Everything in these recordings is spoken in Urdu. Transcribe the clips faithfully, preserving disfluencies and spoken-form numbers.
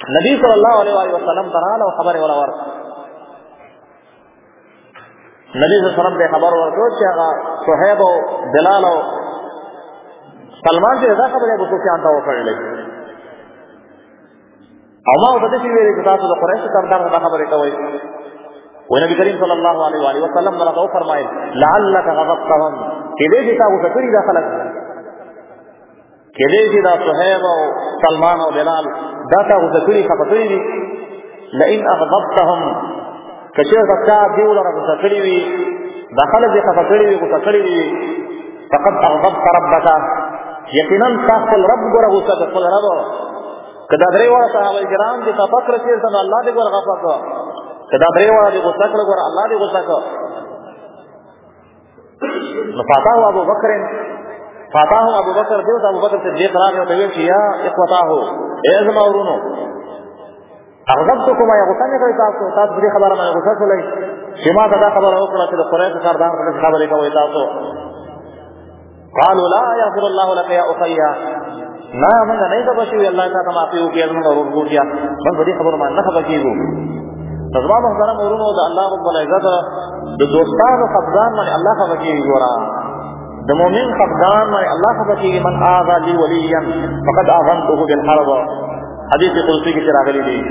नबी सल्लल्लाहु अलैहि वसल्लम तराल और खबर वाला वर नबी सल्लम पे खबर ورکړه چې هغه صہیب او بلال او سلمان چې دا خبره ابو سفیان ته وکړلې او ما په دې کې ویلي چې تاسو د قریش سردار دا خبره کوي او نبی کریم صلی الله علیه و وسلم راته فرمایي لعلک غضبتهم کې دې چې تاسو کړی دا خلک کې دې چې دا صہیب او سلمان او بلال دا تاسو کړی خبرې دي لئن اغضبتهم کچې تاسو دیول راته کړی وي داخله دې خبرې وي کو کړی وي فقد اغضبت ربك یقینا تاسو رب ګره غوسه خپل رب کدا درې وړه صحابه کرام دي تفکر چې څنګه الله دې ګره غفا کو کدا درې وړه دې غوسه کړ ګره الله دې غوسه کو نو فاتح ابو بکر فاتح ابو بکر دیو ابو بکر صدیق راغی او دوی چې یا اخوتاه اے زما ورونو اغضبتكم يا غسان کوي تاسو تاسو دې خبره مې غوسه کولای چې ما دا خبره وکړه چې قریش سردار په خبره کوي تاسو قالوا لا يغفر الله لك يا اخي نا من نه دا بشي الله تعالی معافي وکړي موږ ورغوټیا موږ دې خبره ما نه خبر کیږو تاسو محترم ورونو د الله رب العزت د دوستانو خفقان باندې الله خبر کیږي ګورا د مؤمن خفقان باندې الله خبر کیږي من اذى لي وليا فقد اذنته بالحرب حدیث قدسی کې راغلي دي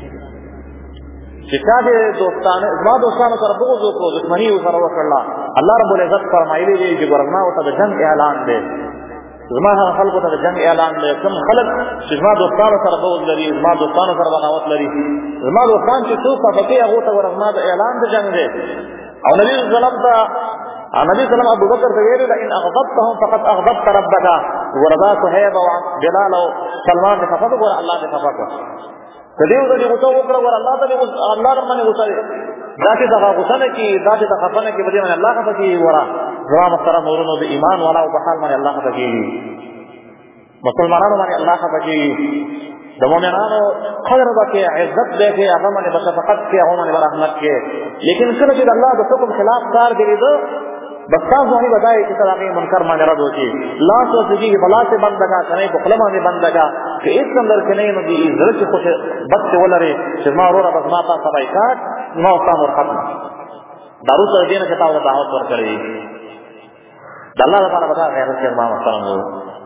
چې کله دوستانه زما دوستانو سره بغض وکړو دښمنی سره وکړه الله رب العزت فرمایلی دی چې ګورما او ته جنگ اعلان دی زما خلکو ته جنگ اعلان دی کوم خلک چې زما دوستانو سره بغض لري زما دوستانو سره بغاوت لري زما دوستان چې څوک پکې هغه ته ګورما د اعلان د جنگ دی او نبی صلی الله علیه وسلم نبی صلی الله ابو بکر ته ویل ان اغضبتهم فقد اغضبت ربك ورضا صہیب او بلال او سلمان ته فقط ګور الله ته فقط کدیو دې غوسه وکړه ور الله ته الله رحمانه غوسه دا چې دا غوسه نه کی دا چې دا خفنه کی بده الله خفه کی ورا زما محترم ورونو د ایمان والا او په حال باندې الله خفه کی مسلمانانو باندې الله خفه کی د مؤمنانو قدر وکي عزت دې کې هغه باندې بشفقت کې هغه باندې رحمت کې لیکن کله چې الله د حکم خلاف کار کوي بس تاسو باندې بدایي چې تراغي منکر باندې رد وکي لا سوچي چې بلا سے بندگا کنه په خپل باندې بندگا چې هیڅ اندر کې نه نو دي زړه چې خوش بد ولري چې ما ورو بس ما تاسو پای کاټ نو تاسو ورخت دارو ته دې نه چې تاسو دعوت ورکړي د الله لپاره ودا غیر چې ما محترم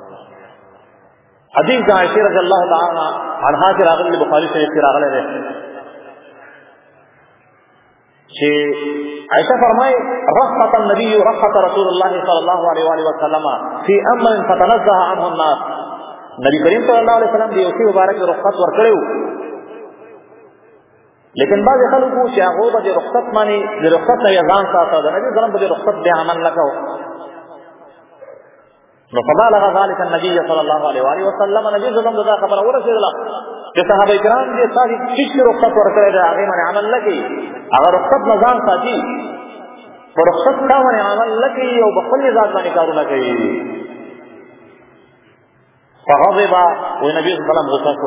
حدیث عائشہ رضی اللہ تعالی عنہا کے راغلی بخاری شریف کے راغلے ہے کہ عائشہ فرمائے رخصت النبی رخصت رسول اللہ صلی اللہ علیہ وآلہ وسلم فی امر فتنزہ عنہ الناس نبی کریم صلی اللہ علیہ وسلم دی اسی مبارک رخصت ورکړو لیکن بعض خلکو چې هغه به رخصت معنی د رخصت نه ځان ساتي د نبی سلام په رخصت به عمل لکاو نو فبالغ ذلك النبي صلى الله عليه واله وسلم نبی زلم دا خبر ورسېدله چې صحابه کرام دې ساري چې رخصت ورکړي دا هغه باندې عمل لکي هغه رخصت نظام ساتي پر رخصت باندې عمل لکي او بخل ذات باندې کارونه کوي فغضب والنبي صلى الله عليه وسلم غصه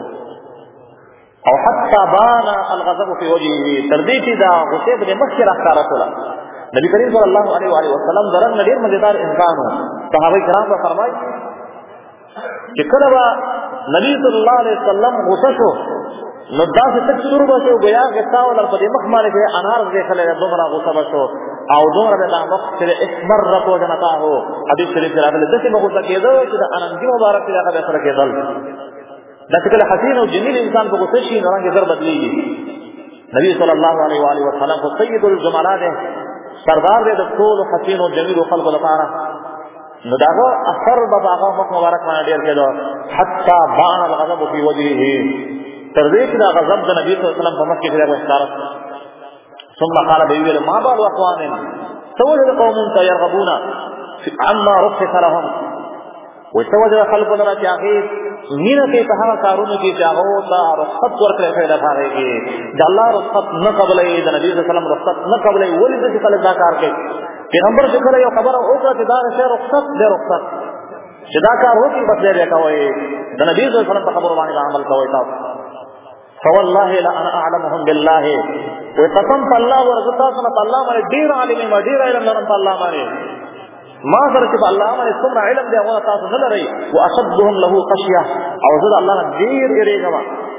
او حتى بان الغضب في وجهه ترديتي دا غصه به مخکې راځه نبی کریم صلی الله علیه و آله وسلم درن ډیر مزیدار انسان وو صحابه کرام به فرمایي چې کله با نبی صلی الله علیه وسلم غصه شو نو داسې تک شروع بشو بیا غصه ول په دې مخ باندې کې انار دې خلک دومره غصه بشو او دومره د مخ سره احمر راتو جنتا هو حدیث شریف راغلی دغه غصه کېدو چې د اننګي مبارک دې هغه سره کېدل دا څنګه حسین او جمیل انسان په غصه شي نو رنګ زر بدلیږي نبی صلی الله علیه و آله وسلم خو سید الجمالات سردار دې د ټول حسین او جمیل خلق لپاره نو داغه اثر به هغه مخ مبارک باندې ډیر کېدو حتی بان الغضب فی وجهه تر دې چې دا غضب د نبی صلی الله علیه وسلم په مخ کې راغی اشاره ثم قال بيقول ما بال اقوام توجد قوم يرغبون عما رخص لهم وتوجد خلق لرا جاهد مینه کې په هغه کارونو کې چې هغه ته رخصت ورکړي پیدا کاږي د الله رخصت نه قبلې د نبی صلی الله علیه وسلم رخصت نه قبلې ولې د خلک دا کار کوي پیغمبر ذکر یو خبره وکړه چې دا شی رخصت دی رخصت چې دا کار وکړي بس دې کوي د نبی صلی الله علیه وسلم په خبرو باندې عمل کوي تاسو فوالله لا انا اعلمهم بالله وقسم الله ورزقنا سنت الله باندې ډیر عالم ما ډیر علم لرم په الله باندې ما سره چې الله باندې څومره علم دی هغه تاسو نه لرئ واشدهم له خشيه او زه الله نه ډیر یریږم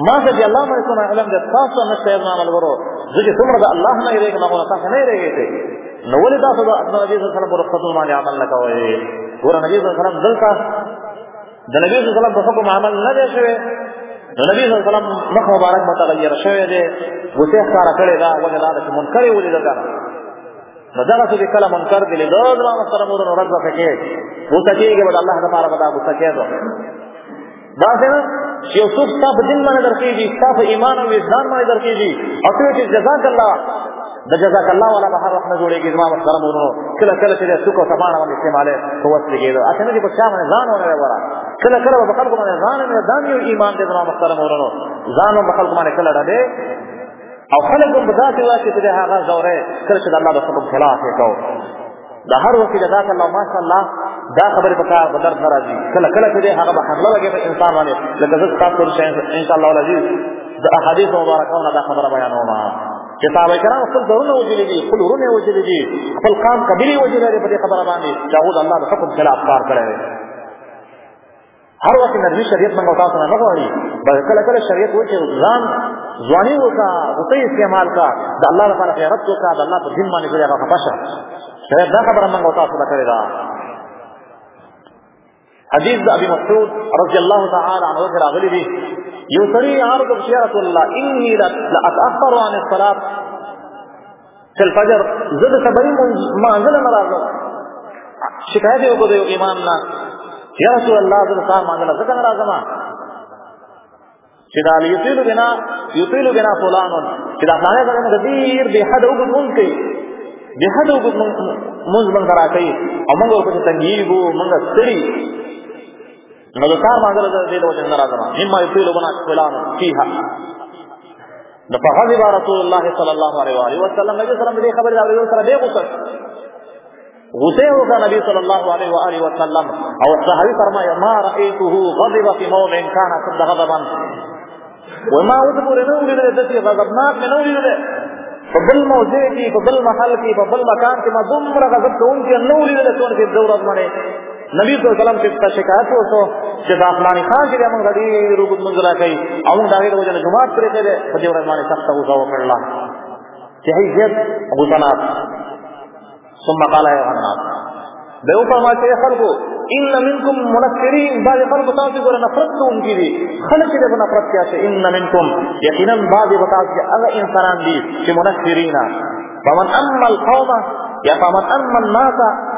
ما څه چې الله مې کومه علم دې تاسو نشته زما ملګرو ځکه څومره د الله نه یې نه غواړم تاسو نه یې نو ولې تاسو د نبی صلی الله علیه وسلم په خطو باندې عمل نه کوئ؟ ګور نبی صلی الله علیه وسلم دلته د نبی صلی الله علیه وسلم په حکم عمل نه دی شوی، نو نبی صلی الله علیه وسلم مخ مبارک متغیر شوی دی، غوسه ښکاره کړې ده، وجه دا ده چې منکر یې ولیده کنه. نو دغه څه چې کله منکر دي لیدو زما محترم ورونو رد به کې غوسه کېږي به د الله دپاره به دا غوسه کېدو. داسې نه چې یو څوک ستا په دین باندې درکېږي، ستا په ایمان او وجدان باندې درکېږي او ته چې جزاک الله د جزاک الله والا به هر وخت نه جوړېږي. زما محترم ورونو کله کله چې د څوک او تپاڼه باندې استعمالې په وس لګېدو هسې نه چې په چا باندې ځان ونه وره، کله کله به په خلکو باندې ځان نه دا یو ایمان دی. زما محترم ورونو ځان هم په خلکو باندې کله ډډې او خلک هم په داسې وخت کې چې د هغه زورې کله چې د الله د حکم خلاف یې کوو دا هر وخت جزاک الله ماشاء الله دا خبرې په کار به درد نه راځي. کله کله چې دی هغه به حمله وکړي په انسان باندې لکه زه ستاسو سره ان شاء الله العزیز د احادیثو مبارکو نه دا خبره بیانوم چې صحابه کرام خپل ضرورونه وجلي دي، خپل ورونه وجلي دي، خپل قام قبیلې وجلي دي په دې خبره باندې چې هغوی د الله د حکم خلاف کار کړی دی. هر وخت نرمي شریعت موږ تاسو نه نه غواړي، بلکې کله کله شریعت وایي چې ځان ځواني وکړه، غصه استعمال کړه، د الله لپاره غیرت وکړه، د الله په دین باندې پرې هغه خفه شه. شریعت دا خبره موږ تاسو ته کړې ده. حدیث د ابي مسعود رضی الله تعالی عنه څخه راغلی دی، یو سړي عرض وکړ یا رسول الله اني لاتاخر عن الصلاه في الفجر، زه د سبعین مانځل نه راځم. شکایت یې وکړ د یو امام نه یا رسول الله زه د سهار مانځل ځکه نه راځم چې دا یطیل بنا یطیل بنا فلان چې دا فلانه سره موږ ډېر بې حده اوږد مونځ کوي، بې حده اوږد مونځ موږ سره کوي او موږ ورپسې تنګېږو، موږ ستړي، نو د سهار مانځل زه دې د وجې نه راځم. مما یطیل بنا فلان فیها. نو فغضب رسول الله صلی الله علیه و آله وسلم، نبی صلی الله علیه وسلم دې خبرې د اورېدو سره ډېر غوسه غصه وکړه نبی صلی الله علیه و آله وسلم. او صحابي فرمایي ما رأیته غضب فی موضع کان اشد غضبا، وما اوس پورې نه ولیدل داسې غضبناک مې نه ولیدل په بل موضع کې، په بل محل کې، په بل مکان کې ما دومره غضب کوونکی نه ولیدل څونه چې دې ورځ باندې نبی صلی الله علیه وسلم ته شکایت وکړو چې دا فلاني خان چې موږ ډېر اوږد مونځ راکوي او موږ د هغې د وجې نه جومات پرېښی دی، په دې ورځ باندې سخته غوسه وکړله چې هی زیات غوسناک. ثم قال يا الناس بے فرمایا چې خلکو ان منکم منفرین، بعض خلکو تاسو ګوره نفرت کوونکي دي، خلک چې د نفرت کې اچي ان منکم یقینا بعض تاسو هغه انسانان دي چې منفرین. فمن اما القوم یا فمن اما الناس،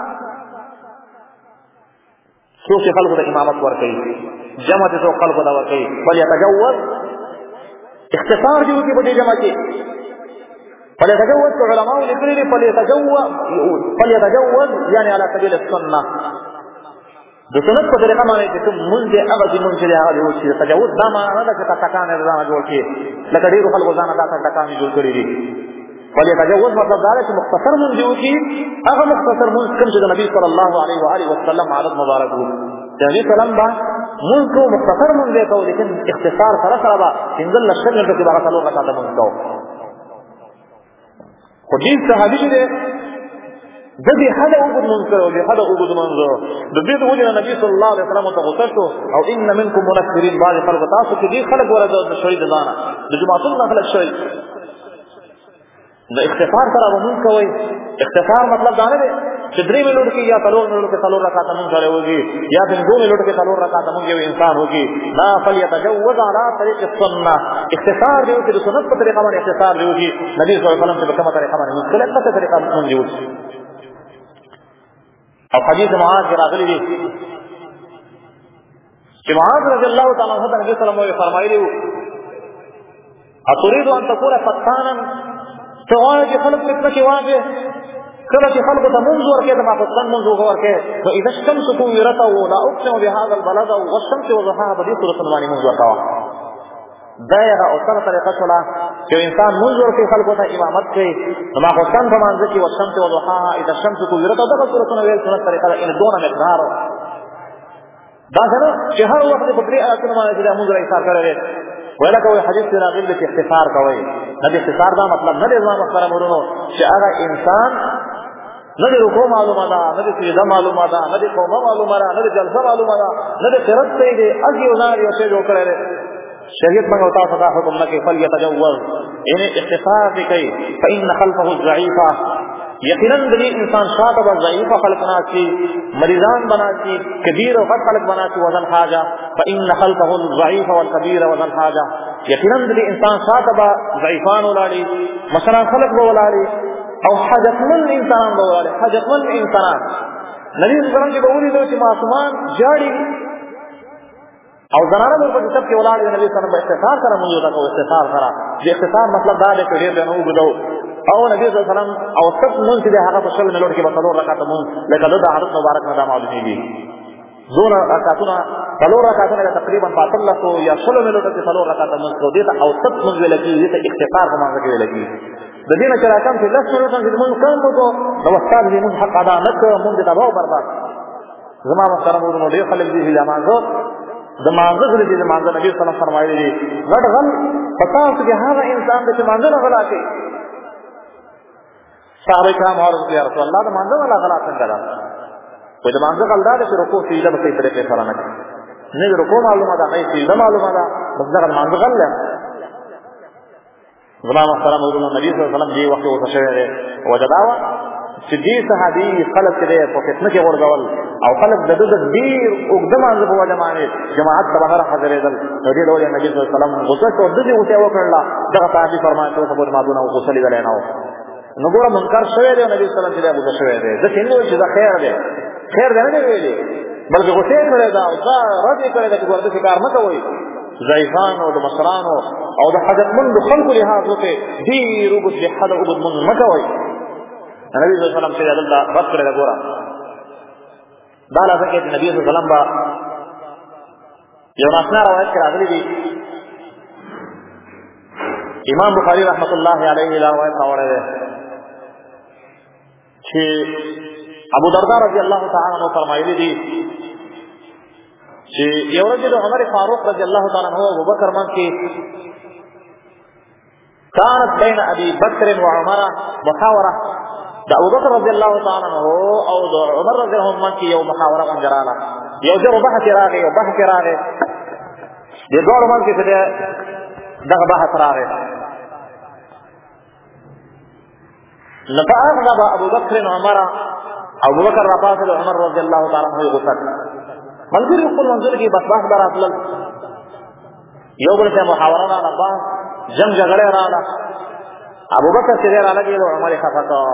څوک چې خلکو ته امامت ورکوي، جمع چې څوک خلکو ته ورکوي، فلیتجوز اختصار دي وکړي په دې جمع کې، فلیتجوز که علماء لیکلي دي فلیتجوز یعنی علی سبیل السنه، د سنت په طریقه باندې چې کوم مونځ دی هغه دې مونځ دی هغه دې وشي. تجوز دا معنا نه ده چې ټکان یې ځانه جوړ کړي لکه ډېرو خلکو ځانه دا ټکان جوړ کړي دي. فلیتجوز مطلب دا دی چې مختصر مونځ دی وکړي، هغه مختصر مونځ کوم چې د نبي صلی الله علیه و آله وسلم عادت مبارک وو، د نبي سلام با مونځ کو مختصر مونځ دی کو، لیکن اختصار سره سره به پنځلس شل کې به څلور رکعاته مونځ کو. خو دې صحابي چې دی د دې حده اوږد مونځ کړی، د حده اوږد مونځ د دې د وجې نه نبي صلی الله علیه وسلم ته غوسه شو. او ان منکم منفرین، بعضې خلکو تاسو کې ډېر خلک وره د شوي د ځانه د جوماتونو نه خلک شوي د اختصار سره به مونځ کوئ. اختصار مطلب دا نه دی چې درې منټو کې یا څلور منټو کې څلور رکعاته مونځ سړی وکړي یا پنځو منټو کې څلور رکعاته مونځ یو انسان وکړي. دا فلیتجوز علی طریق السنه، اختصار دی وکړي، د سنت په طریقه باندې اختصار دی وکړي. نبي صلی الله علیه وسلم چې په کومه طریقه باندې مونځ کړی دغسې طریقه مونځ یې وکړي. او حدیث معاذ کې راغلی دی چې معاذ رضی الله تعالی عنہ ته نبی صلی الله علیه وسلم فرمایلی وو اتريد ان تكون فتانا، ته غواړې چې خلک فتنه کې واچوې، کله چې خلکو ته مونځ ورکړې د ماخوستن مونځ ورکړې نو اذا الشمس كورت لا اقسم بهذا البلد والشمس وضحاها، په دې صورت باندې مونځ ورکوه. دا یې اوسنه طریقه شوله چې انسان مونځ ورکړي، خلکو ته امامت کوي نو ماخوستن په مانځه کې والشمس وضحاها اذا الشمس كورت، او دغه صورتونه ویل سنت طریقه ده. ان دونه مقدار داسې نه چې هر وخت په درې آیاتونو باندې چې دا مونځ ایثار کړی دی ویله کوئ. حدیث کې راغلی دی چې اختصار کوئ. نه د اختصار دا مطلب نه دی زما محترم ورونو چې هغه انسان نه د رکوع معلومه ده، نه د سجده معلومه ده، نه د قومه معلومه ده، نه د جلسه معلومه ده، نه د قرت صحیح دی، هسې یو ځان یو شی جوړ کړی دی शरीयत में होता सदा हुक्म न के फल यतजव्वज इन्हें इख्तिसार भी कई फइन खल्फहु ज़ईफा यकीनन दली इंसान शात व ज़ईफा खल्क बनाची मरीजान बनाची कबीर और खल्क बनाची वजन हाजा फइन खल्फहु ज़ईफा वल कबीर वजन हाजा यकीनन दली इंसान शात व ज़ईफान वलाड़ी मसला खल्क वलाड़ी और हजतमंद इंसान वलाड़ी हजतमंद इंसान नबी सल्लल्लाहु अलैहि वसल्लम की बउली दो कि मासूमान जाड़ी और जनाना पर सब के औलाद नबी सल्लल्लाहु अलैहि वसल्लम इख्तिसार करा मुझे को इख्तिसार करा ये इख्तिसार मतलब दा है कि ढेर देनो उगदो और नबी सल्लल्लाहु अलैहि वसल्लम और सब मुन से हागा तो शल में लौट के बतलो रखा तो मुन लेकिन दा हदत मुबारक में दाम आदमी दोनों रकातुना सलो रकातुना तकरीबन पातल्ला को या सलो में लौट के सलो रकात मुन को देता और सब मुन लगी ये इख्तिसार को मांग के लगी दीना चला कम से दस मिनट में मुन कम को नवस्ताद भी मुन हक अदा न कर मुन देता बहुत बर्बाद जमा मुहतरम उन्होंने दे खलक दी जमानो दमाग़ गुल दी दमाग़ नबी सल्लल्लाहु अलैहि वसल्लम फरमाए दी गड गल पता कि हां इंसान के दमाग़ न गला के साहब कराम और या रसूल अल्लाह दमाग़ वाला गला संगरा कोई दमाग़ गलदा है रुको सीधा बस इस तरीके से फराना नहीं रुको मालूम था नहीं सीधा मालूम था बस दमाग़ गल है जमा मुहतरम उन्होंने नबी सल्लल्लाहु अलैहि वसल्लम जी वक्त वो शहर वजदावा सिद्दी सहाबी खलक के दे किस्म के और गवल और खलक दद दीर उकदम आंज बुआ जमाने जमात तबाहर हजरे दल नबी दौले नबी सल्लल्लाहु अलैहि वसल्लम गुस्सा तो ददी उसे वो करला जगह साहबी फरमाए तो सब मादुना को सली गले ना हो नगोरा मुनकर शवे दे नबी सल्लल्लाहु अलैहि वसल्लम शवे दे द हिंदू चीज खैर दे खैर दे नहीं वेले बल्कि गुस्से करेगा और रद करेगा कि वर्द शिकार मत होई ज़ईफान और मसरान और हजतमंद खल्क लिहाज होते दीर उबद लिहाद उबद मन मत होई नबी सल्लल्लाहु अलैहि वसल्लम से अल्लाह रद करेगा गोरा दाला सके नबी सल्लल्लाहु अलैहि वसल्लम बा यो नासना रवायत करा गली दी इमाम बुखारी रहमतुल्लाह अलैहि रवायत आवड़े है कि अबू दरदा रज़ी अल्लाह तआला अन्हु फरमाई दी कि यवरजिद उमर फारूक रज़ी अल्लाह तआला अन्हु अबू बकर मन की कानत बैन अबी बकर व उमर मुहावरा अबू बकर रज़ी अल्लाह तआला अन्हु और उमर रज़ी अल्लाह अन्हु की यो मुहावरा मन जराला यो जो बहस रागे यो बहस रागे ये दो मन की से दग बहस रागे लफान रबा अबू बकर उमर अबू बकर रफात उमर रज़ी अल्लाह तआला अन्हु गुस्सा मंजूर कुल मंजूर की बस बात बार असल यो बोले से मुहावरा ना लबा जंग झगड़े रहा अबू बकर से देर अलग वो उमर खफा तो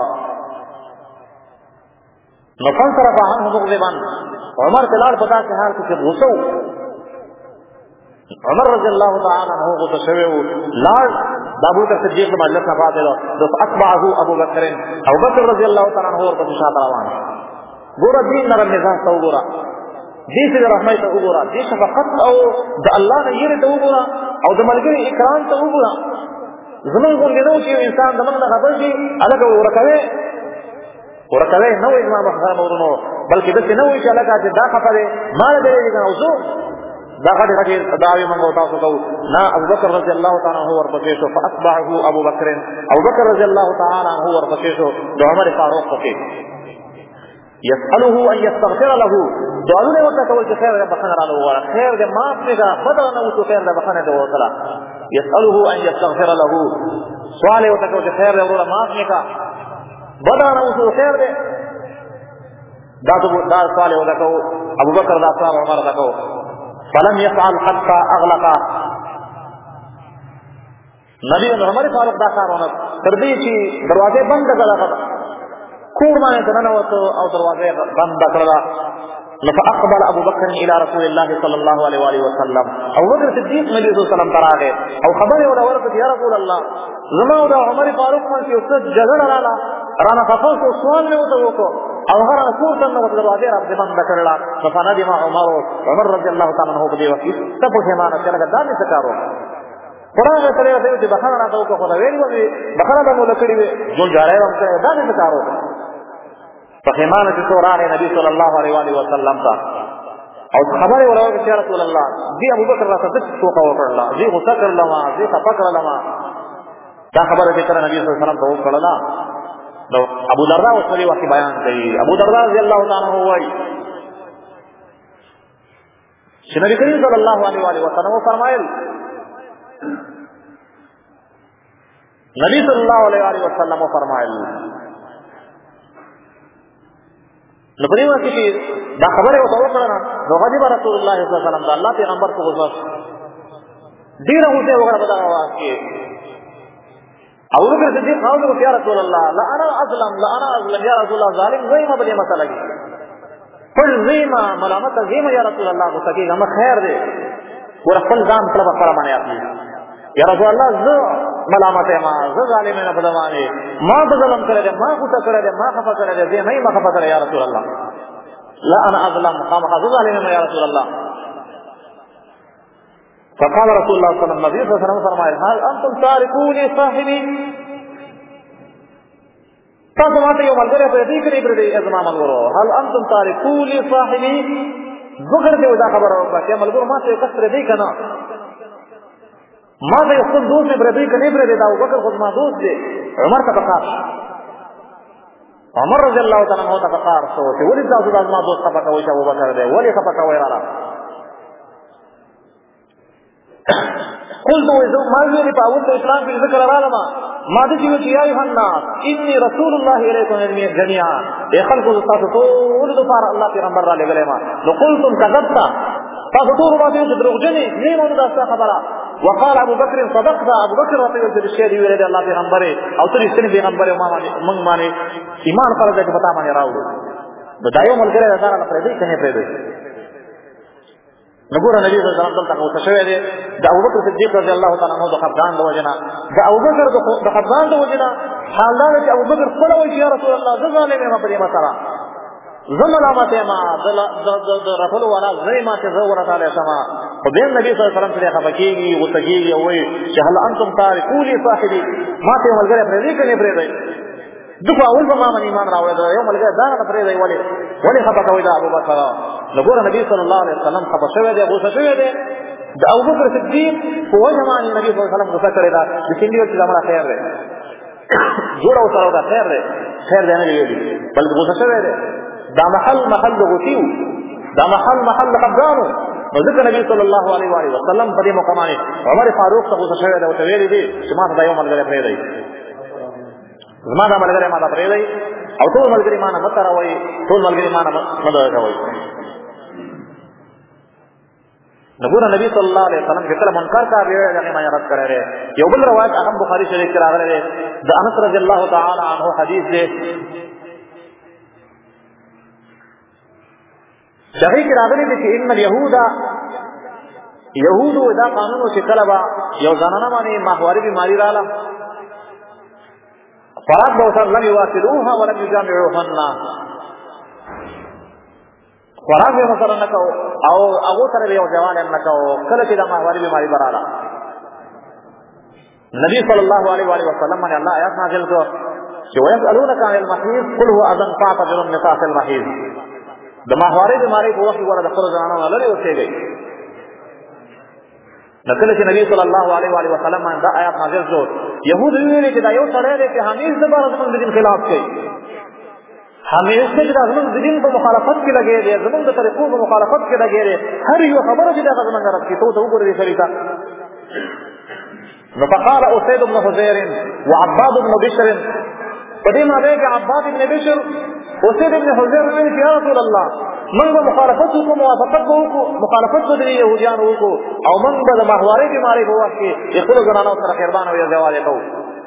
नफल तरफ हम मुगलिबन उमर के लाल पता के हाल कुछ घुसो उमर रज़ी अल्लाह तआला अन्हु को तो शवे लाल अबू बकर सिद्दीक मजलिस में बात है तो अतबाहु अबू बकर अबू बकर रज़ी अल्लाह तआला अन्हु और तो शात रवान गोरा दीन नरम मिजाज तो गोरा दी से रहमत तो गोरा दी शफकत और द अल्लाह ने ये तो गोरा और द मलके इकराम तो गोरा ज़मीन को लेनो कि इंसान दमन ना खबर की अलग वो रखवे वो रखवे न वो इमाम अहमद मोरनो बल्कि दस न वो कि अलग आज दा खपरे मार देगी का उजो दा खड़े खड़े दावे मंगोता तो ना अबू बकर रज़ी अल्लाह तआला अन्हु और बकेशो फअतबाहु अबू बकर अबू बकर रज़ी अल्लाह तआला अन्हु और बकेशो जो उमर फारूक के यसअलुहु अन यस्तगफिर लहू दुआलू ने होता तो खैर दे बखन रा लो खैर दे माफ देगा बदल न वो खैर दे बखन दे होता यसअलुहु अन यस्तगफिर लहू सवाल होता तो खैर दे वो माफ ने का बदल न वो खैर दे दादू दा सवाल होता तो अबू बकर दा सवाल उमर दा को फलम यफअल हत्ता अगलका नबी ने हमारे फारूक दा कार होना कर दी कि दरवाजे बंद कर रखा खूब माने तो तो और दरवाजे बंद कर فأقبل أبو بكر إلى رسول الله صلى الله عليه وسلم أبو بكر الصديق نبي صلى الله عليه وسلم تراغه أو خبره ولا ورقة يا رسول الله زما ودا عمر فاروق من في أستاذ جزر رانا رانا فقوس سوال में उतो او هر رسول صلى الله عليه وسلم رب بند کرلا فنادي ما عمر عمر رضي الله تعالى عنه بدي وقت تب همان چلا دان سکارو قرآن میں چلے تے بخنا تو کو خدا ویلی وی بخنا د مولکڑی جو جا رہے ہم سے دان سکارو فخمان کے سوران نبی صلی اللہ علیہ والہ وسلم کا اور خبر ولا کہ رسول اللہ دی ابو بکر را صدق تو کو کرلا دی غصہ کر لما دی خفا کر لما دا خبر ہے کہ نبی صلی اللہ علیہ وسلم تو کرلا تو ابو درداء اس نے واقعہ بیان کی ابو درداء رضی اللہ تعالی عنہ ہوئی کہ نبی کریم صلی اللہ علیہ والہ وسلم فرمائے नबी सल्लल्लाहु अलैहि वसल्लम फरमायल नबी वकी की दा खबर है वो करना नو गजब रसूलुल्लाह सल्लल्लाहु अलैहि वसल्लम अल्लाह पैगंबर को गुस्सा दीर होते वगैरह बता रहा कि अबू बकर सिद्दीक कहा कि या रसूल अल्लाह ला अना अज़लम ला अना अज़लम या रसूल अल्लाह जालिम ज़ीमा बली मसला की फल ज़ीमा मलामत ज़ीमा या रसूल अल्लाह को सकी हम खैर दे पूरा फल जाम तलब पर माने आपने या रसूल अल्लाह ज मलामत है मां ज जालिम है ना बदमाने मां बदलम करे दे मां गुस्सा करे दे मां खफा करे दे नहीं मां खफा करे या रसूल अल्लाह ला अना अज़लम हम जालिम है या रसूल अल्लाह فقال رسول الله صلى الله عليه وسلم फरमाया हल अंतुम तारिकूनी साहिबी तमाते यो मलगरे पे दीकरी ब्रदे अजमा मलगरो हल अंतुम तारिकूनी साहिबी गुगर के उदा खबर हो क्या मलगरो मा से कसरे दी कना मा से खुद दोस्त ब्रदे कने ब्रदे दा बकर खुद मा दोस्त दे उमर का फकार उमर रजी अल्लाह तआला अन्हु का फकार सो कि वली दा सुदा मा दोस्त का फकार हो अबू बकर दे वली का फकार वरा قلت ما زال باول الاسلام في ذكر العالم ما دجي يا ايها الناس اني رسول الله اليكم جميعا يا خلق تطول دفار الله پیغمبر را لګلې ما نو قلتم كذبت فطور ما دې دروغجنې نه مونږ دا خبره وقال ابو بكر صدقت ابو بكر رضي الله عنه شهید ویل الله پیغمبر او تر استنی پیغمبر ما مونږ باندې ایمان پر دې پتا باندې راوړو بدایو ملګری راځه نه پرې دې کنه پرې دې نګور نبی صلی الله علیه وسلم ته وشوي دي د ابوبکر صدیق رضی الله تعالی عنہ د خفدان د وجنا د ابوبکر د خفدان د وجنا حال دا چې ابوبکر خپل وایي یا رسول الله زمانه مې په دې مسره زمانه ماته ما د رسول ولا زي ما ته زور تعالی سما په دې نبی صلی الله علیه وسلم ته خفقيږي او تګيږي او چې هل انتم تارکوني صاحبي ماته ملګری پرې دې کني پرې دې دغه اول په ما باندې ایمان راوړل یو ملګری دا نه پرې دی ولی ولی خپه کوي دا ابوبکر نګور نبی صلی الله علیه وسلم خپه شوی دی غوسه شوی دی د ابوبکر صدیق په وجه باندې نبی صلی الله علیه وسلم غوسه کړی دا چې څنګه چې زموږ خیر دی جوړ او سره دا خیر دی خیر دی نه دی بلکې غوسه شوی دی دا محل محل غوسیو دا محل محل خفګانو نو ذکر نبی صلی الله علیه و آله وسلم په دې مقامه عمر فاروق څخه غوسه شوی دی او ته ویلي دی چې ما ته یو ملګری پرې دی زما دا ملګری ما ته پرې دی او ټول ملګری ما نه متر وای ټول ملګری ما نه مدد کوي نبونا نبی صلی الله علیه وسلم چې کله منکر کا ویل هغه ما رد کړی دی یو بل روایت هغه بخاری شریف کې راغلی دی د انس رضی الله تعالی عنہ حدیث دی صحیح کې راغلی دی چې ان اليهود يهود دا قانون چې کله با یو ځانانه باندې ماهواري بیماری رااله فرات به وسر لم يواصلوها ولم يجامعوهن خوراک به مسره نکاو او هغه سره یو جوان هم نکاو کله چې د ماهواري بیماری براله نبی صلی الله علیه و آله وسلم باندې الله آیات نازل کړو چې ويسالونک عن المحيض قل هو اذن فاعتزلوا النساء في المحيض د ماهواري بیماری په وخت کې ورته خپل ځانانه لري اوسېږي نکله چې نبی صلی الله علیه و آله وسلم باندې آیات نازل کړو يهود ویلي چې دا یو سره دی چې همیش د بار زمونږ د دین خلاف کوي همیش چې دا زمونږ د دین په مخالفت کې لګي دی زمونږ د طریقو په مخالفت کې لګي دی هر یو خبره چې دا زمونږ رب کې ته وګورئ شریکا نو فقال اسيد بن حذير وعباد بن بشر قديم عليك عباد بن بشر اسيد بن حذير ویل یا رسول الله موږ مخالفت کو موافقت کو مخالفت کو د يهوديانو کو او موږ د ماهواري بیماری په وخت کې خپل ځانانو سره قربان او یوازې کوو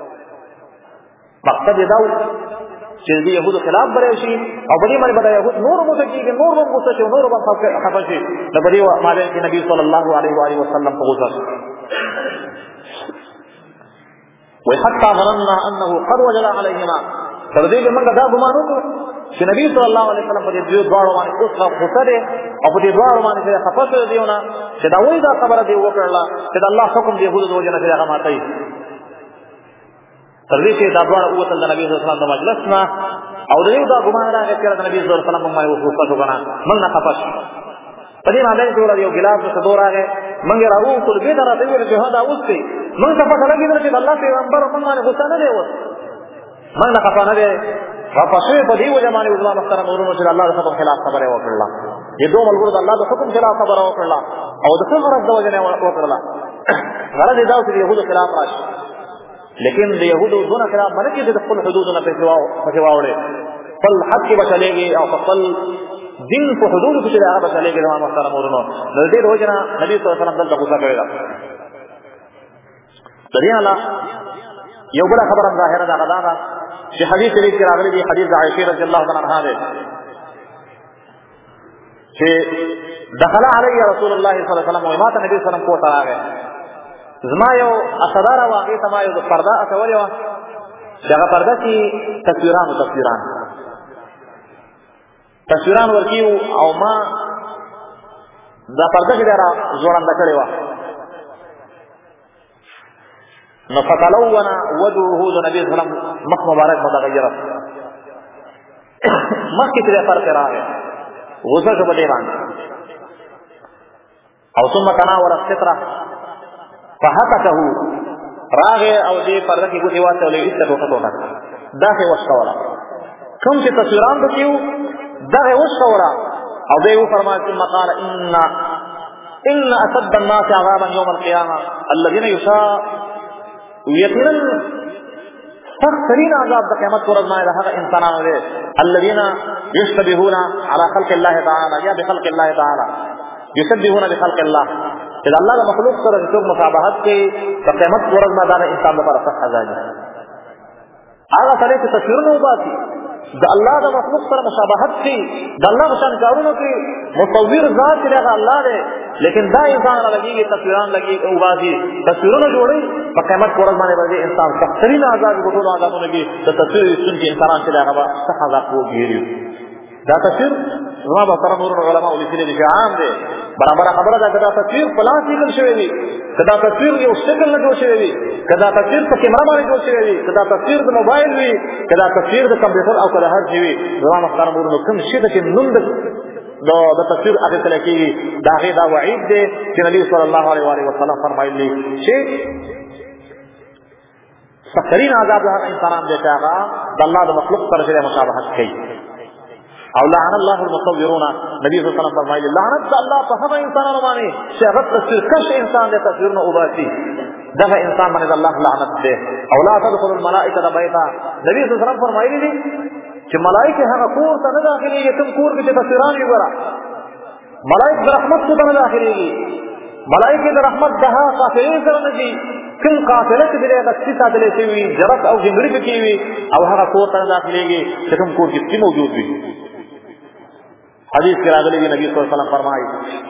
مقصد دا چې د يهودو خلاف بره شي او بلی باندې بده يهود نور مو ته کېږي نور مو څه شي نور به خفه شي د بلی مالک نبی صلی الله علیه و آله وسلم په غوسه وحتى ظننا انه قد وجد عليهما تر دې موږ دا ګمان وکړو چې نبی صلی الله علیه وسلم په دې دوه دواړو باندې اوس غوسه ده او په دې دواړو باندې چې خفه شوی دیونه چې دا وایي دا خبره دی وکړه چې الله حکم دی يهودو د وجنه چې هغه ماتای تر دې چې دا دواړه اوتل د نبی صلی الله علیه وسلم د مجلس نه او دې دا ګمان راغی چې د نبی صلی الله علیه وسلم باندې وسوسه وکړه موږ نه خفه شو په دې باندې ټول یو ګلاس څه دور راغی موږ راو ټول به درته ویل چې دا اوس دی موږ څه پته لګیدل چې الله پیغمبر موږ باندې غوسه نه دی اوس موږ نه خفه نه دی واپسې په دې وجه باندې عظما محترم ورونو چې الله د حکم خلاف خبره وکړه دې دوه ملګرو د الله د حکم خلاف خبره وکړه او د څه غرض د وجه نه وکړه غرض دا چې يهودو خلاف راشي لیکن د یهودو دونه خلاف باندې چې د خپل حدودونه په سوا په سوا وړي خپل حق کې بچلېږي او خپل دین په حدودو کې هغه بچلېږي. د محترم ورونو د دې وجنه نبی صلی الله علیه وسلم دلته غوسه کړی ده. د دې اعلی یو بل خبره ظاهره ده غدا ده چې حدیث شریف کې راغلی دی، حدیث د عائشہ رضی الله عنها ده چې دخل علی رسول الله صلی الله علیه وسلم و ما ته نبی صلی الله علیه وسلم کوته راغی. زما یو اصدار واقع تما یو پرده اچولې وه چې هغه پرده کې تصویران او تصویران تصویران ورکیو او ما دا پرده کې ډېره زوړنده کړې وه. نو فتلون وجهه د نبي صلی الله علیه وسلم مخ مبارک متغیره مخکې ترې فرق راغی، غوسه شو په دې باندې. او ثم تناول الستره فهتكه راغه او دې پرده کې ګوتې واچولې ایسته ټوټه ټوټه داسې وشکوله. کوم چې تصویران پکې وو دغه وشکوله او دې وفرمایل ثم قال ان ان اشد الناس عذابا يوم القيامه الذين يشاء یقینا سخترین عذاب د قیامت پر ورځ باندې هغه انسانانو دي الذين يشتبهون على خلق الله تعالى یا بخلق الله تعالى يشبهون بخلق الله. اذا الله د مخلوق سره د څوک مشابهت کوي د قیامت پر ورځ باندې دا انسان لپاره سخت عذاب دی. هغه سره چې تصویرونه وباسي د الله د مخلوق سره مشابهت کوي د الله په شان کارونه کوي مصور ذات دی هغه الله دی، لیکن دا انسان لګيږي تصویران لګي او وباسي تصویرونه جوړي په قیامت پر ورځ باندې باندې انسان سخترین عذاب ګټلو عذابونه کې د تصویر سن کې انسان چې هغه سخت عذاب وګوري. دا تصویر زما به سره نور علماء لیکلي دي چې عام دی برابر خبره ده. کدا تصویر پلاس لیکل شوی وي، کدا تصویر یو شکل نه جوړ شوی وي، کدا تصویر په کیمرا باندې جوړ شوی وي، کدا تصویر د موبایل وي، کدا تصویر د کمپیوټر او کدا هر شي وي. زما محترم ورونو کوم شي چې نوم د د تصویر هغه کله کېږي دا غي دا وعید دی چې نبی صلی الله علیه و آله وسلم فرمایلی چې سخترین عذاب هغه انسانان دي چې هغه د الله د مخلوق سره سره مشابهت کوي. او لعن الله المصورون نبی صلی الله علیه وسلم فرمایلی لعنت الله په هغه انسانانو باندې چې هغه تصویر کش انسان د تصویرونه وباسي دغه انسان باندې الله لعنت ده. او لا تدخل الملائکه بیتا نبی صلی الله علیه وسلم فرمایلی دي چې ملائکه هغه کور ته نه داخليږي کوم کور کې چې تصویران یې ګره. ملائکه د رحمت څخه نه داخليږي، ملائکه د رحمت دها قافلې سره نه دي. کوم قافله چې دغه غستی ساتلې شوی جرس او جنګړي پکې وي او هغه کور ته نه داخليږي چې کوم کور کې څه موجود وي. حدیث کې راغلی دی نبی صلی الله علیه وسلم فرمایي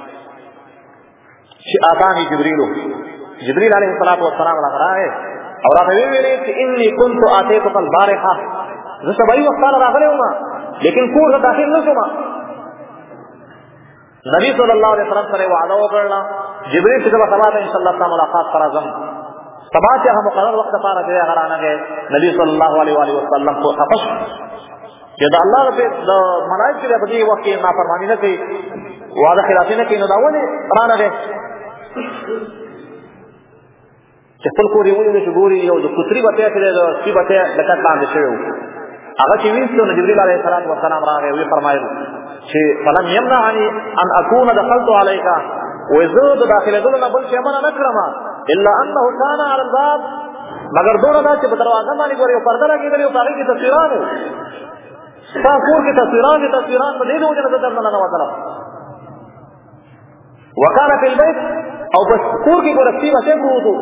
چې اتانی جبريل جبريل علیه الصلاۃ والسلام راغی او راته ویلي چې انی كنت اتیتک البارحه زه سبا یو وخت راغلی وم لیکن کور ته داخل نه شوم. نبی صلی الله علیه وسلم سره وعده وکړه جبريل چې سبا سبا ان شاء الله تعالی ملاقات پر اعظم سبا چې هغه مقرر وخت لپاره چې هغه رانغه نبی صلی الله علیه و آله وسلم کو خپش چې دا الله په د ملائکه په دې وخت کې نافرمانی نه کوي وعده خلاف نه کوي نو دا ولې رانغه چې خپل کور یې ولې چې ګوري یو د کوتري بته چې د سپي بته لکه باندې شوی هغه چې وینځو نو جبريل علیه السلام راغی او فرمایي چې فلم يمنعني ان اكون دخلت عليك وزود داخله دغه بل چې امر نه کړم الا انه كان على الباب مگر دونه دا چې په دروازه باندې ګوري او پرده لګېدلې او هغه کې تصویرانو تا کور کې تصویران دي تصویران په دې ډول نه درنه نه وځل وکانه په البيت او بس کور کې ګورې چې څه پروتو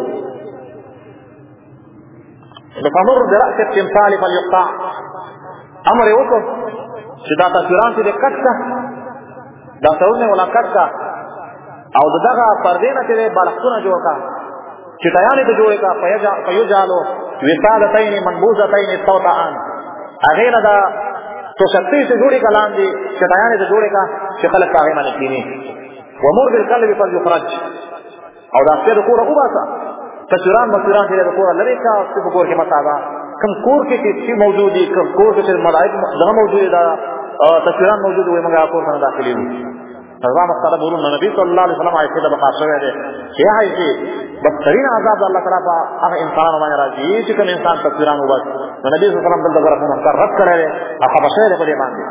فمر براس التمثال فليقطع امر وکړ چې دا تصویران چې کټه دا څورنه ولا کټه او دغه پردې نه چې بالښتونه جوړ کا چې ټیانې ته جوړې کا پيو جالو وسادتين منبوذتين توطئان هغه نه دا تو شخصي ته جوړې کلام دي چې ټیانې ته جوړې کا چې خلک هغه باندې کینی ومر بالقلب فليخرج او دا څه کور او باسا تصویران مصیران چې د کور لري کا چې په کور کې مصابه کم کور کې چې موجود دي کم کور کې چې ملائکه دغه موجود دي تصویران موجود وي موږ کور ته داخلي وو. نظام مختلف ورونه نبی صلی الله علیه وسلم عائشہ ته بخاصه ده چې هغه بدترین عذاب الله تعالی په هغه انسان باندې راځي چې کوم انسان تصویران وباس نبی صلی الله علیه وسلم دغه غره منکر رد کړي او خبره ده په دې باندې.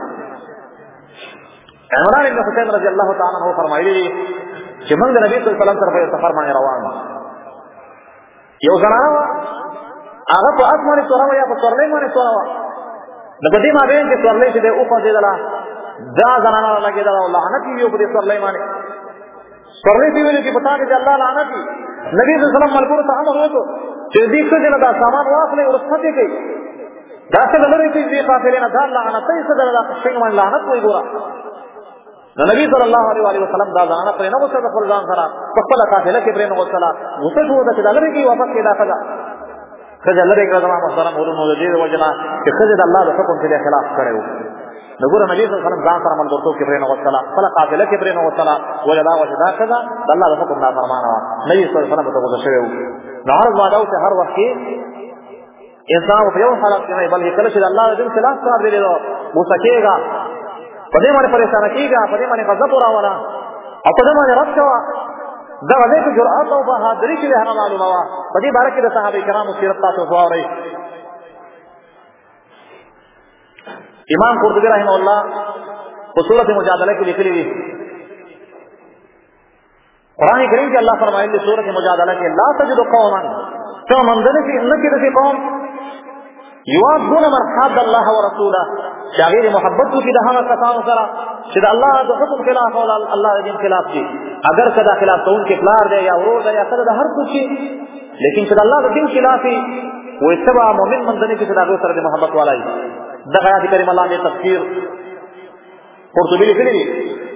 عمران بن حسین رضی الله تعالی عنہ فرمایلی چې موږ د نبی صلی الله علیه وسلم سره په سفر باندې روان یو زنانه هغه په اسمانه توروا یا په تورلې باندې توروا د بدی ما بین چې تورلې چې د او په دې دلا دا زنانه لګیدل او لعنت یې په دې تورلې باندې تورلې دی ویل چې پتا کې الله لعنت نبی صلی الله علیه وسلم ملګرو ته امر وکړ چې دې څه جنا دا سامان واخلې او ورسته کوي دا څه لري چې دې قافلې نه دا لعنت یې څه دلا څنګه باندې لعنت وي ګورا نبی صلی الله علیه وسلم دا زنانه پر نه وسه خپل ځان سره خپل قافله کې پر نه وسه وسه شو دا چې لري کې واپس کې دا فضا خځه لري کې زمما محترم ورونو دې وجنا چې خځه د الله د حکم کې خلاف کړو نګور نبی صلی الله علیه وسلم ځان سره ملګرتوب کې پر نه وسه خپل قافله کې پر نه وسه وجدا وجدا کذا د الله د حکم نه فرمانه نبی صلی الله علیه وسلم ته وځه شوی نو هر وادو چې هر وخت انسان په یو حالت کې نه بلکې کله چې الله د خلاف کار دی نو مسکیږي په دې باندې پریشان کیږي په دې باندې غضب راوړا او په دې باندې رد کوا دا دې په جرأت او بهادری کې هغه معلومه وا په دې باره کې د صحابه کرامو سیرت تاسو وګورئ امام قرطبی رحمه الله په سورۃ مجادله کې لیکلي دي قرآن کریم کې الله فرمایي د سورۃ مجادله کې لا تجد قوما ثم منذ في انك في قوم یوادون من حاد الله ورسوله شاغیر محبت کی د هغه کسانو سره چې د الله د حکم خلاف او الله د دین خلاف دي اگر کدا خلاف تون کې پلار دی یا ورور دی یا کدا د هر څه کې لیکن چې د الله د دین خلاف وي و اتبع مؤمن منځنه کې د هغه سره د محبت والای د آیات کریم الله د تفسیر قرطبی لیکلی دي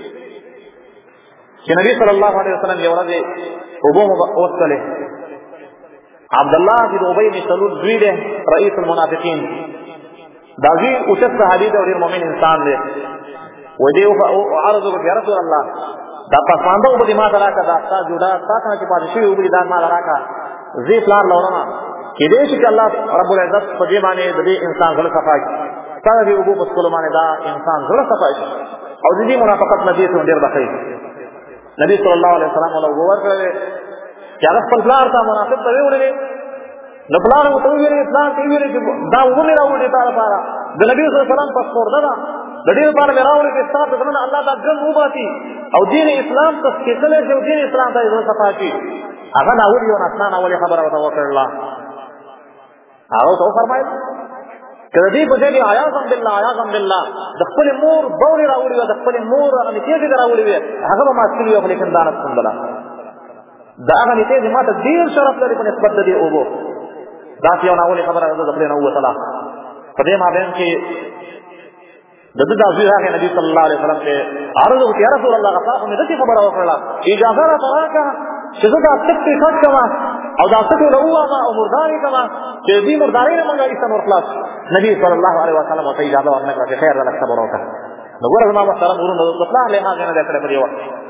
چې نبی صلی الله علیه وسلم یو ورځ ابو اوسله عبد الله بن ابي بن سلول دوی ده رئیس المنافقین دا وی او څه صحابي دی او مؤمن انسان دی و دې او عرض وکړ یا رسول الله دا پسانده او دې ما دراکا دا تا جوړا تا څنګه چې پاتې شي او دې دا ما دراکا زی پلان لورما کې دې چې الله رب العزت په دې باندې دې انسان غل صفای تا دې ابو په سکول باندې دا انسان غل صفای او دې منافقت نبی ته ډېر بخای نبی صلی الله علیه وسلم له ورکړل چې هغه خپل پلار ته منافق ته ویلې نو پلار ته ویلې پلار ته ویلې چې دا وګورې راوړې تا لپاره د نبی صلی الله علیه وسلم په خورده دا د دې لپاره مې راوړې چې تاسو ته الله دا ګم وباتي او دین اسلام ته کېدل چې دین اسلام ته یې صفا کی هغه دا وړي او نسان اولي خبره وته وکړه هغه تو فرمایي کله دې په دې آیاذم بالله آیاذم بالله د خپل مور بوري راوړي او د خپل مور ان کې دې راوړي هغه ما سکلی او لیکن دانت څنګه دا هغه نته دې ماته ډیر شرف لري په نسبت دې اوبو دا یو ناولي خبره ده د خپل نو تعالی په دې ما بین کې د دې د ځای نبی صلی الله علیه وسلم ته عرض وکړ یا رسول الله غفا مې دې خبره وکړه اجازه را تراکه چې دا تک ته خط کما او دا څه له هوا او مرداري کما چې دې مرداري نه مونږه ایستنور خلاص نبی صلی الله علیه وسلم ته اجازه ورنکړه چې خیر الله صبر وکړه نو ګوره ما محترم ورونو د خپل له هغه نه کړه په یو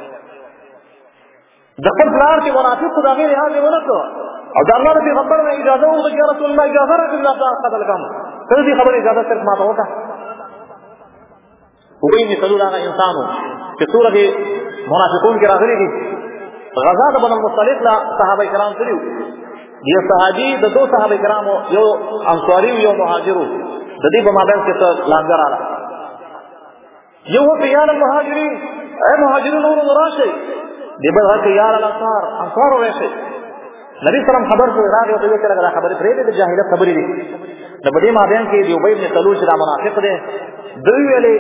د خپل پلار چې منافق خدای غیر هغه ولکو او د الله پیغمبر نه اجازه وغوښته یا رسول الله اجازه راکړه چې تاسو قتل کوم ته دې خبره اجازه صرف ما ته وکړه وګورئ چې څلور هغه انسانو چې سورۃ منافقون کې راغلي دي غزا د بن المصطلق لا صحابه کرام کړیو یو صحابي د دوه صحابه کرامو یو انصاری یو مهاجرو د دې په مابین کې څه لانجه راغله یو پیال مهاجرین اے مهاجرون ورو راشي دی بل هغه یار الانصار انصار ورشه نبی سلام خبر کو راغی او دې کړه خبرې پرې د جاهلیت خبرې دي د بده مابین کې دی ابي بن سلول چې دا منافق دی دوی ویلې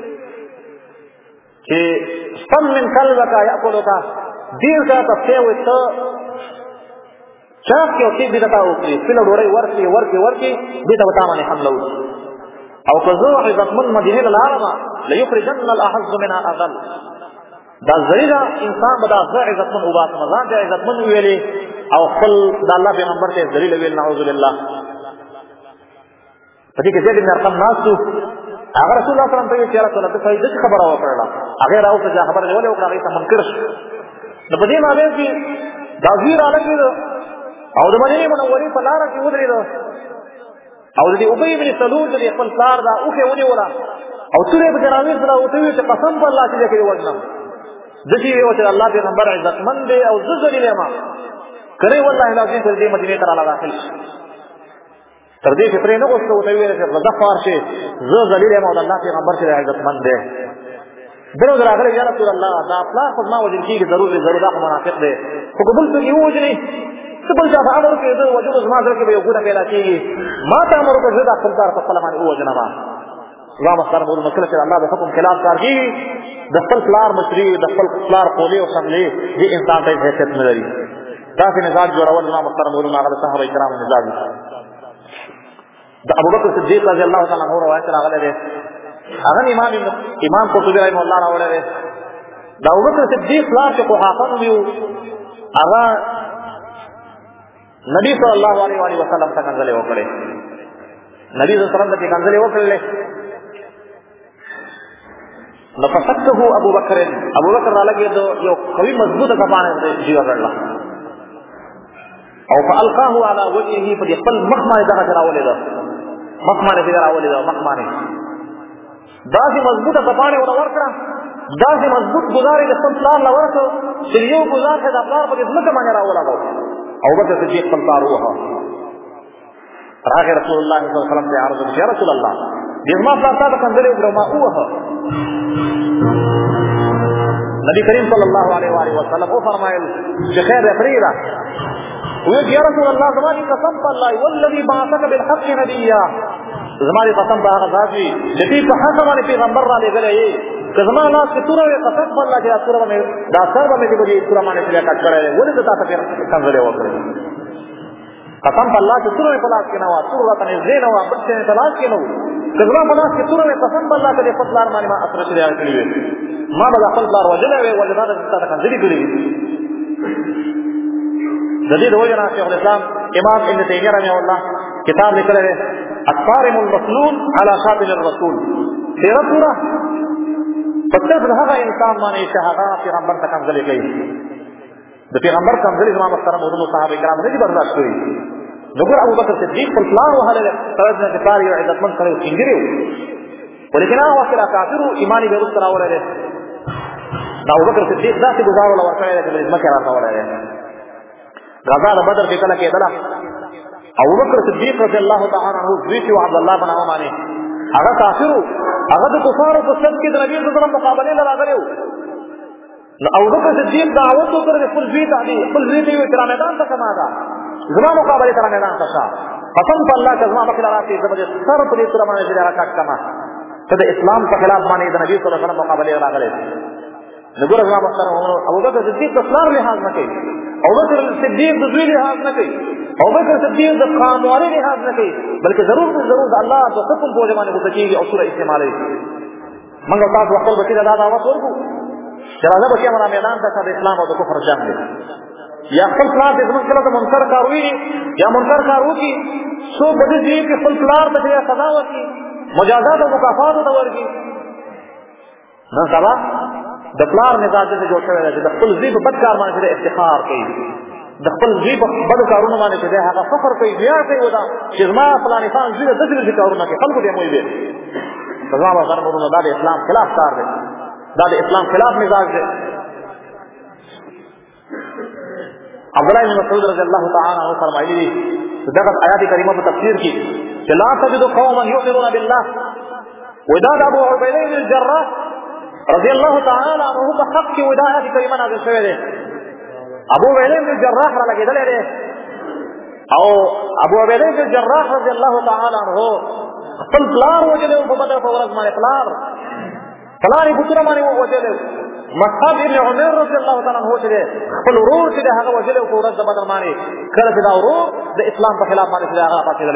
چې سم من قلبك ياكلك دیر کا تفسیر وته چا کې او چې دې تا وکړي په لوري ورکی ورکی ورکی دې ته وتا باندې حمله او کزو عزت من مدینه العالمه ليخرجن الاحظ منها اذل دا زریدا انسان بدا عزت من او باس مزان دې عزت من ویلي او خپل د الله پیغمبر ته ذلیل ویل نعوذ بالله پدې کې دې نرقم ناسو هغه رسول الله صلی الله علیه وسلم ته چې رسول الله ته خبره وکړه هغه راو ته خبره ولې وکړه هغه ته منکر د بده ما به چې دا زیر علاقه او د مدینه منورې په لار کې ودرېد او د ابي بن سلول د خپل کار دا اوخه ونی ولا او ترې په جنازې سره او ته چې قسم په الله چې کې وژنم د دې یو چې الله پیغمبر عزت مند او زذری لما کرے والله لازم تر دې مدینه ته راغلی داخل تر دې چې پرې نه غوښته او ته ویل چې غزفار شي زه ذلیل یم او الله پیغمبر چې عزت مند دی درو راغلی یا رسول الله دا خپل خدما وجل کیږي ضروري ضرورت منافق دی خو قبول ته یو وجني سبل جاب امر کې د وجود زما سره کې یو ګونه پیدا کیږي ما ته امر وکړه دا خپل کار په خپل باندې او جنما الله مختار مور مکل چې الله د حکم خلاف کار کوي د خپل پلار مشري د خپل پلار قولي او شملي دې انسان ته حیثیت نه لري دا چې مزاج جوړول الله مختار مور هغه صحابه کرام مزاج د ابوبکر صدیق رضی الله تعالی عنہ روایت راغله ده هغه امام امام قرطبی رحمه الله راوړل ده د ابوبکر صدیق پلار چې قحافه نو یو هغه نبی صلی الله علیه و وسلم څخه کنځلې وکړې نبی صلی الله علیه وسلم ته کنځلې وکړلې نو فسكه ابو بکر ابو بکر رالګي دو یو قوي مضبوطه کپانه دی ورل او فالقاه على وجهه فدخل مخمانه دغه راولې ده مخمانه دغه راولې ده مخمانه داسې مضبوطه کپانه ور ورکړه داسې مضبوط گزارې د خپل پلان لورته چې یو گزار ته د پلان په ځمکه باندې راولاګو ابو بکر صدیق خپل کار وها راغی رسول الله صلی الله علیه وسلم ته عرض وکړ یا رسول الله دغه ما پلان ته کنځلې وکړه ما وها نبی کریم صلی الله علیه و آله وسلم او فرمایل چې خیر افریدا وی یا رسول الله زمانی قسم الله والذي بعثك بالحق نبيا زمانی قسم به هغه ذاتي چې دې په حق باندې پیغمبر را لګلې که زما الله چې توره قسم الله چې توره باندې دا سر باندې دې توره باندې چې کټ کړې ولې ته تاسو څنګه وکړې قسم الله چې توره په لاس کې نه و توره ته زین او بچې په لاس کې نه و که زما په لاس کې توره قسم الله ته په پلار باندې ما اثر شری کړی ما به خپل پلار وجلې وې ولې دا ته کنځلې کړې د دې د وجه شیخ الاسلام امام ابن تیمیہ رحمه الله کتاب لیکلی دی الصارم المسلول على شاتم الرسول تیرہ سورہ په صرف هغه انسان باندې چې هغه پیغمبر ته کنځلې کوي د پیغمبر کنځلې زما محترم علماء صحابه کرام نه دي برداشت کړي نو ګور ابو بکر صدیق په پلان وهله توجه نه کاری او عزتمن سره څنګه ولیکن هغه وخت کافرو ایمانی به رسول الله ورته دا ابو بکر صدیق داسې گزار ولا ورکړی چې مکه راځوړی غزا د بدر کې کله کېدله ابو بکر صدیق رضی الله تعالی عنہ دوی چې عبد الله بن عمر باندې هغه کافرو هغه د کفارو په صف کې د نبی صلی الله علیه وسلم مقابله لراغلی وو نو ابو بکر صدیق دعوت وکړ د خپل ځوی ته خپل ځوی ته تر میدان ته کما ده زما مقابله تر میدان ته شه قسم په الله چې زما بخلا راځي زبر سر په دې تر باندې چې راکټ کما ته د اسلام په خلاف باندې د نبی صلی الله علیه وسلم مقابله راغلی نو ګور زما محترم ابو بکر صدیق په اسلام لحاظ نه کوي ابو بکر صدیق د ځوی لحاظ نه کوي ابو بکر صدیق د قانوني لحاظ نه کوي بلکې ضرور ضرور د الله د حکم په وجه باندې وکړي او سوره استعمالي موږ تاسو خپل بچی دا دعوت ورکو چې راځه بچی موږ میدان ته د اسلام او د کفر جنگ دی یا خپل پلار دې زموږ کله د منکر کار وی یا منکر کار وکي سو بده دې کې خپل پلار ته سزا ورکړي مجازات او مکافات ته ورکړي نن سبا د پلار مزاج ته جوړ شوی دی د خپل ځی په بد کار باندې افتخار کوي د خپل ځی په بد کارونه باندې چې هغه فخر کوي بیا کوي ودا چې ما فلاني فلان ځی د دې کارونه کوي خلکو دې موي به سزا به غرمونه د اسلام خلاف کار دی دا د اسلام خلاف مزاج دی عبد الله بن مسعود رضی الله تعالی عنہ فرمایلی دي دغه آیات کریمه په تفسیر کې چې لا تجد قوما يؤمنون بالله ودا ابو عبیده بن الجراح رضی الله تعالی عنہ په حق کې ودا آیات کریمه نازل شوې ده ابو عبیده بن الجراح را لګیدل دی او ابو عبیده بن الجراح رضی الله تعالی عنہ خپل پلار وجلو په بدر په ورځ باندې پلار پلاری پتر باندې وجلو مصعب ابن عمر رضی الله تعالی عنہ چې خپل ورور چې هغه وجلو په ورځ بدر باندې کله چې دا ورور د اسلام په خلاف باندې هغه پاتېدل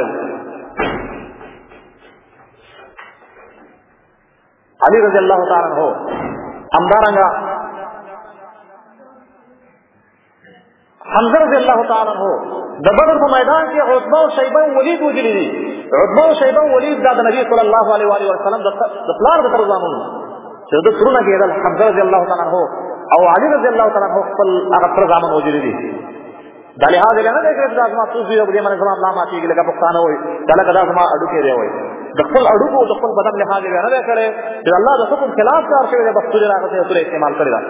علی رضی الله تعالی عنہ همدارنګه حمزه رضی الله تعالی عنہ د بدر په میدان کې عتبہ او شیبہ او ولید وجلی دي عتبہ او شیبہ او ولید د نبی صلی الله علیه و آله وسلم د پلار د ترزامونو چې د سرونه کېدل حمزه رضی الله تعالی عنہ او علی رضی الله تعالی عنہ خپل هغه ترزامون وجلی دي د لحاظ له نه د ځما توسي او د من زما نامه کېږي لکه پښتانه وي دا لکه دا زما اډو کې دی وي د خپل اډو او د خپل بدن لحاظ له نه کړي چې الله د حکم خلاف کار شوی د بختور راغته سره استعمال کړی دا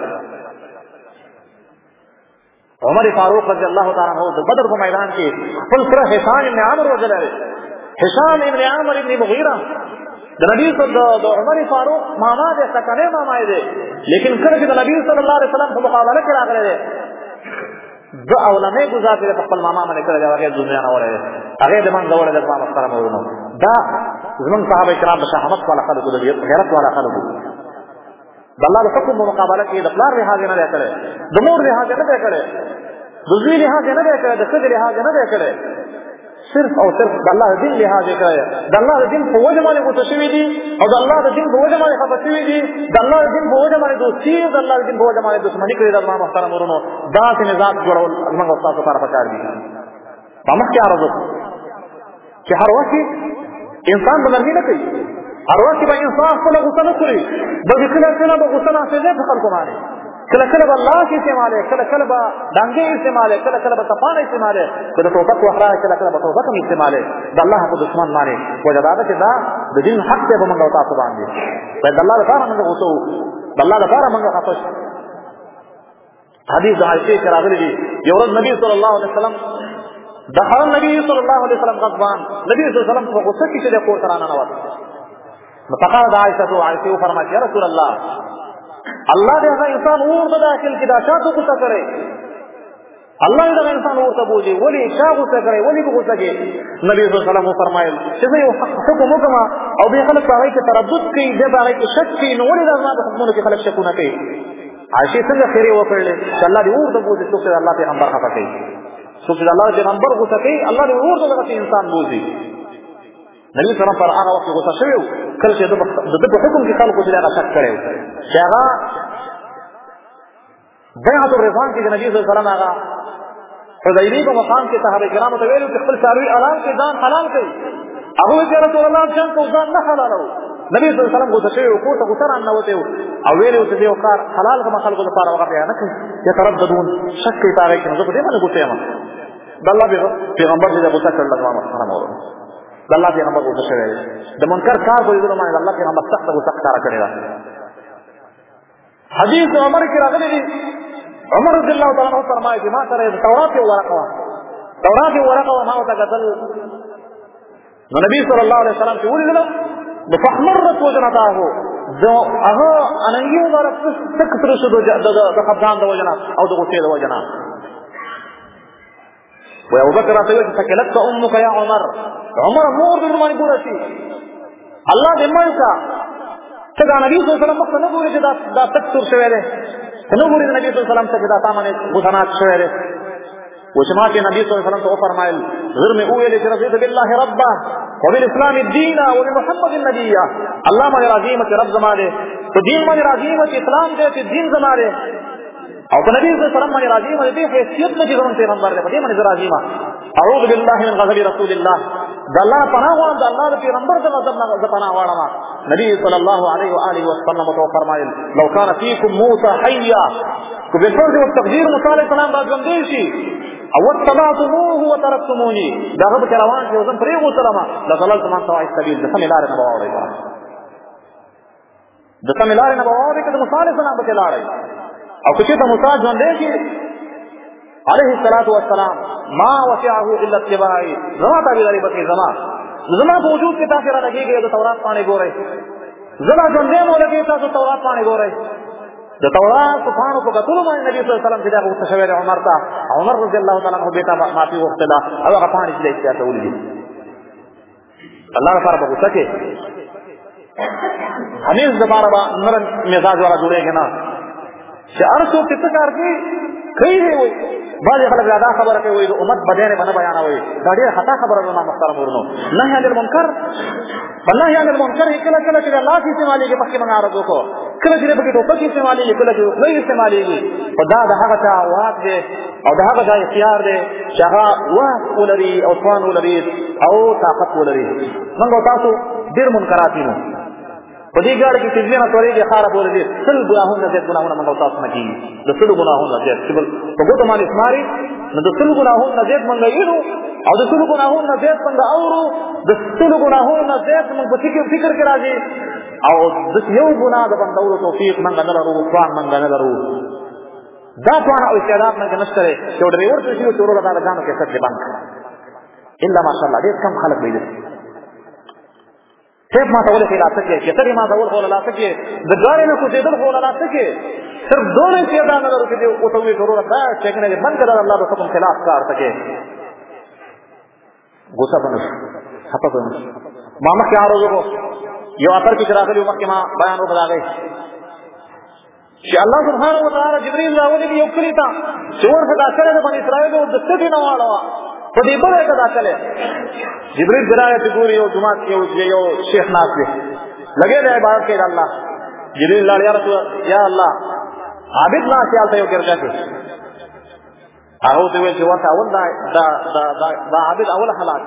عمر فاروق رضی الله تعالی عنہ د بدر په میدان کې خپل سره هشام ابن عامر وجلل هشام ابن عامر ابن مغیرہ د نبی صلی الله د عمر فاروق ماما دې سکنه ماما دې لیکن کله چې د نبی صلی الله علیه وسلم په مقابله کې راغله د اولنې ګزار چې خپل ماما باندې کړی دا هغه دنیا نه وره هغه د من غوړه د ما محترم ورونو دا زمون صحابه کرام د شهامت والا خلکو د غیرت والا خلکو د الله د حکم په مقابله کې د پلار لحاظ نه کړي د مور لحاظ نه کړي د زوی لحاظ نه کړي د څه لحاظ نه کړي صرف او صرف د الله دین لحاظ کړي د الله دین په وجه باندې غوښته شوی دي او د الله دین په وجه باندې خفه شوی دي د الله دین په وجه باندې دوستي د الله دین په وجه باندې دښمنی کړي د ما محترم ورونو دا چې نظام جوړول موږ تاسو لپاره پکار دي په مخ کې عرض چې هر وخت انسان بلنګ نه کوي هر وخت به انسان خپل غوسه نه کوي بلکې کله کله به غوسه نه کوي په خلکو باندې کله کله به الله کې استعماله کله کله به ډنګې استعماله کله کله به صفانه استعماله کله توبه وحرا کله کله به توبه کوم استعماله د الله په دشمن باندې وجداده چې دا د دین حق ته به موږ تاسو باندې په د الله لپاره موږ غوسو د الله لپاره موږ خفش حدیث د عائشہ راغلی دی یو ورځ نبی صلی الله علیه وسلم دخل النبي صلى الله عليه وسلم غضبان نبی صلی الله علیه وسلم په غوسه کې چې د کور ترانه نه وته فقال عائشہ عائشہ فرمایي یا رسول الله الله دې هغه انسان اور ته داخل کې دا شاتو کو تکړه الله دې هغه انسان اور ته بوجي ولی شاغو تکړه ولی کو تکړه نبی صلی الله علیه وسلم فرمایل چې یو حکم وکما او به خلک هغه کې تردد کوي دې هغه کې شک کوي نو ولې دا ما حکمونو کې خلک شکونه کوي عائشہ څنګه خیره وکړلې چې الله دې اور ته بوجي چې الله پیغمبر خفه کوي څوک چې الله پیغمبر غوسه کوي الله دې اور ته دغه انسان بوزي نبی صلی الله علیه وسلم پر هغه وخت غوسه شوی کله چې د په حکم کې خلکو چې هغه شک کړي چې هغه بیعت الرضوان کې نبی صلی الله علیه وسلم هغه حذیبی په مقام کې صحابه کرامو ته ویلو چې خپل ساروی حلال کې ځان حلال کړي هغه چې رسول الله جان کو ځان نه حلالو نبی صلی الله علیه وسلم غوسه شوی او کوته غوسه نه وته او ویلو چې یو کار حلال کوم خلکو لپاره هغه بیان کړي چې ترددون شک کوي تاریخ نه زه په دې باندې غوسه یم د الله پیغمبر دې غوسه کړل ما محترم اورو د الله پیغمبر غوسه شوی د منکر کار کوي د الله پیغمبر سخت غوسه ښکارا کړی دا حدیث عمر کې راغلی دی عمر رضی الله تعالی عنہ فرمایي چې ما سره تورات یو ورقه تورات یو ورقه ما وته قتل نو نبی صلی الله علیه وسلم چې ولیدل د فحمرت وجنته ذو هغه انیو ورق تک تر شو د خفقان د وجنا او د غصې د وجنا و ابو بکر راته ویل چې کلت امك يا عمر عمر مور دې باندې ګور شي الله دې مالکا څنګه نبی صلی الله علیه وسلم څنګه ګوري چې دا دا تک تر شوی دی څنګه ګوري نبی صلی الله علیه وسلم څنګه دا تامه غسنات شوی دی وشمات نبی صلی الله علیه وسلم ته فرمایل غیر میں اویل چې رضیت بالله ربا وبالاسلام الدين وبمحمد النبي الله باندې راضی مې رب زمانه تو دین باندې راضی مې اسلام دې ته دین زمانه او په نبی صلی الله علیه وسلم باندې راضی مې دې حیثیت نه چې زمون پیغمبر دې باندې باندې راضی ما اعوذ بالله من غضب رسول الله د الله پناه غواړم د الله د پیغمبر د غضب نه پناه غواړم نبی صلی الله علیه و آله وسلم تو فرمایل لو کان فیکم موسی حیا کو به فرض او تقدیر موسی علیه السلام راځم دی شي او تبعتموه وتركتموني دا غو روان چې زم پرې وسلمه لغلل تمام سوا السبيل د سملار نه بواړی د سملار نه بواړی کله موسی علیه السلام به لاړی او چې ته موسی ځان دی عليه الصلاه والسلام ما وسعه الا اتباعي زما ته ویلې بکې زما زما په وجود کې تاسو را لګيږي د تورات باندې ګورئ زما څنګه مو لګي تاسو تورات باندې ګورئ د تورات په پاڼو په کتلو باندې نبی صلی الله علیه وسلم چې دا غوښته شوی عمر ته عمر رضی الله تعالی عنہ بیٹا معافي وغوښتله او هغه پاڼې چې اختیار ته ولېږي الله لپاره به غوښته کې همیش دوباره به نرم مزاج والا جوړېږي نه چې هر څوک چې څه کار کوي کوي وي بعض خلک دا خبره کوي د امت بدنه باندې بیانوي دا ډېر خطا خبره ده محترم ورونو نهي عن المنکر والله عن المنکر کله کله چې الله کی استعمالي کې پکې مناره وکړو کله چې پکې ټوپک استعمالي کې کله چې نه استعمالي او دا د هغه چا واک دی او د هغه چا اختیار دی چې هغه واک ولري او توان ولري او طاقت ولري موږ تاسو ډېر منکرات دي په دې ګاډي کې چې نه تورېږي خراب ولري ټول ګناهونه دې ګناهونه موږ تاسو نه کیږي د ټول ګناهونه دې چې په ګوتو باندې اسماري نو د ټول ګناهونه دې موږ یې او د ټول ګناهونه دې څنګه اورو د ټول ګناهونه دې موږ په فکر فکر کې راځي او د یو ګناه د بندولو توفیق موږ نه لرو ځوان موږ نه لرو دا ځوان او استعداد موږ نشته چې ډرایور ته شي ټول دا غانو کې څه دی باندې الا ماشاءالله دې کم خلک ویل صرف ما تقول في لاسکه چې ترې ما تقول خو لاسکه د ګاړې نه کوټېدل خو لاسکه صرف دوه پیدا نه لرو کې او ته وی ضرورت ده چې کنه من کړه الله د حکم خلاف کار تکي غوسه بنو خپه بنو ما مخ یې اړو یو اثر کې راغلی مخکې ما بیان وکړای چې الله سبحانه و تعالی جبرئیل راولې یو کلی تا چې ورته دا کړه د بنی اسرائیل د ستې نه واړه په دې بل کې دا کړه جبرئیل درایه چې ګوري یو جماعت یو یو شیخ ناس دی لګي د عبادت کې الله جبرئیل لاړ یا رسول یا الله عابد لا خیال ته یو ګرځا کې هغه ته ویل چې ورته اول دا دا دا دا عابد اول حالات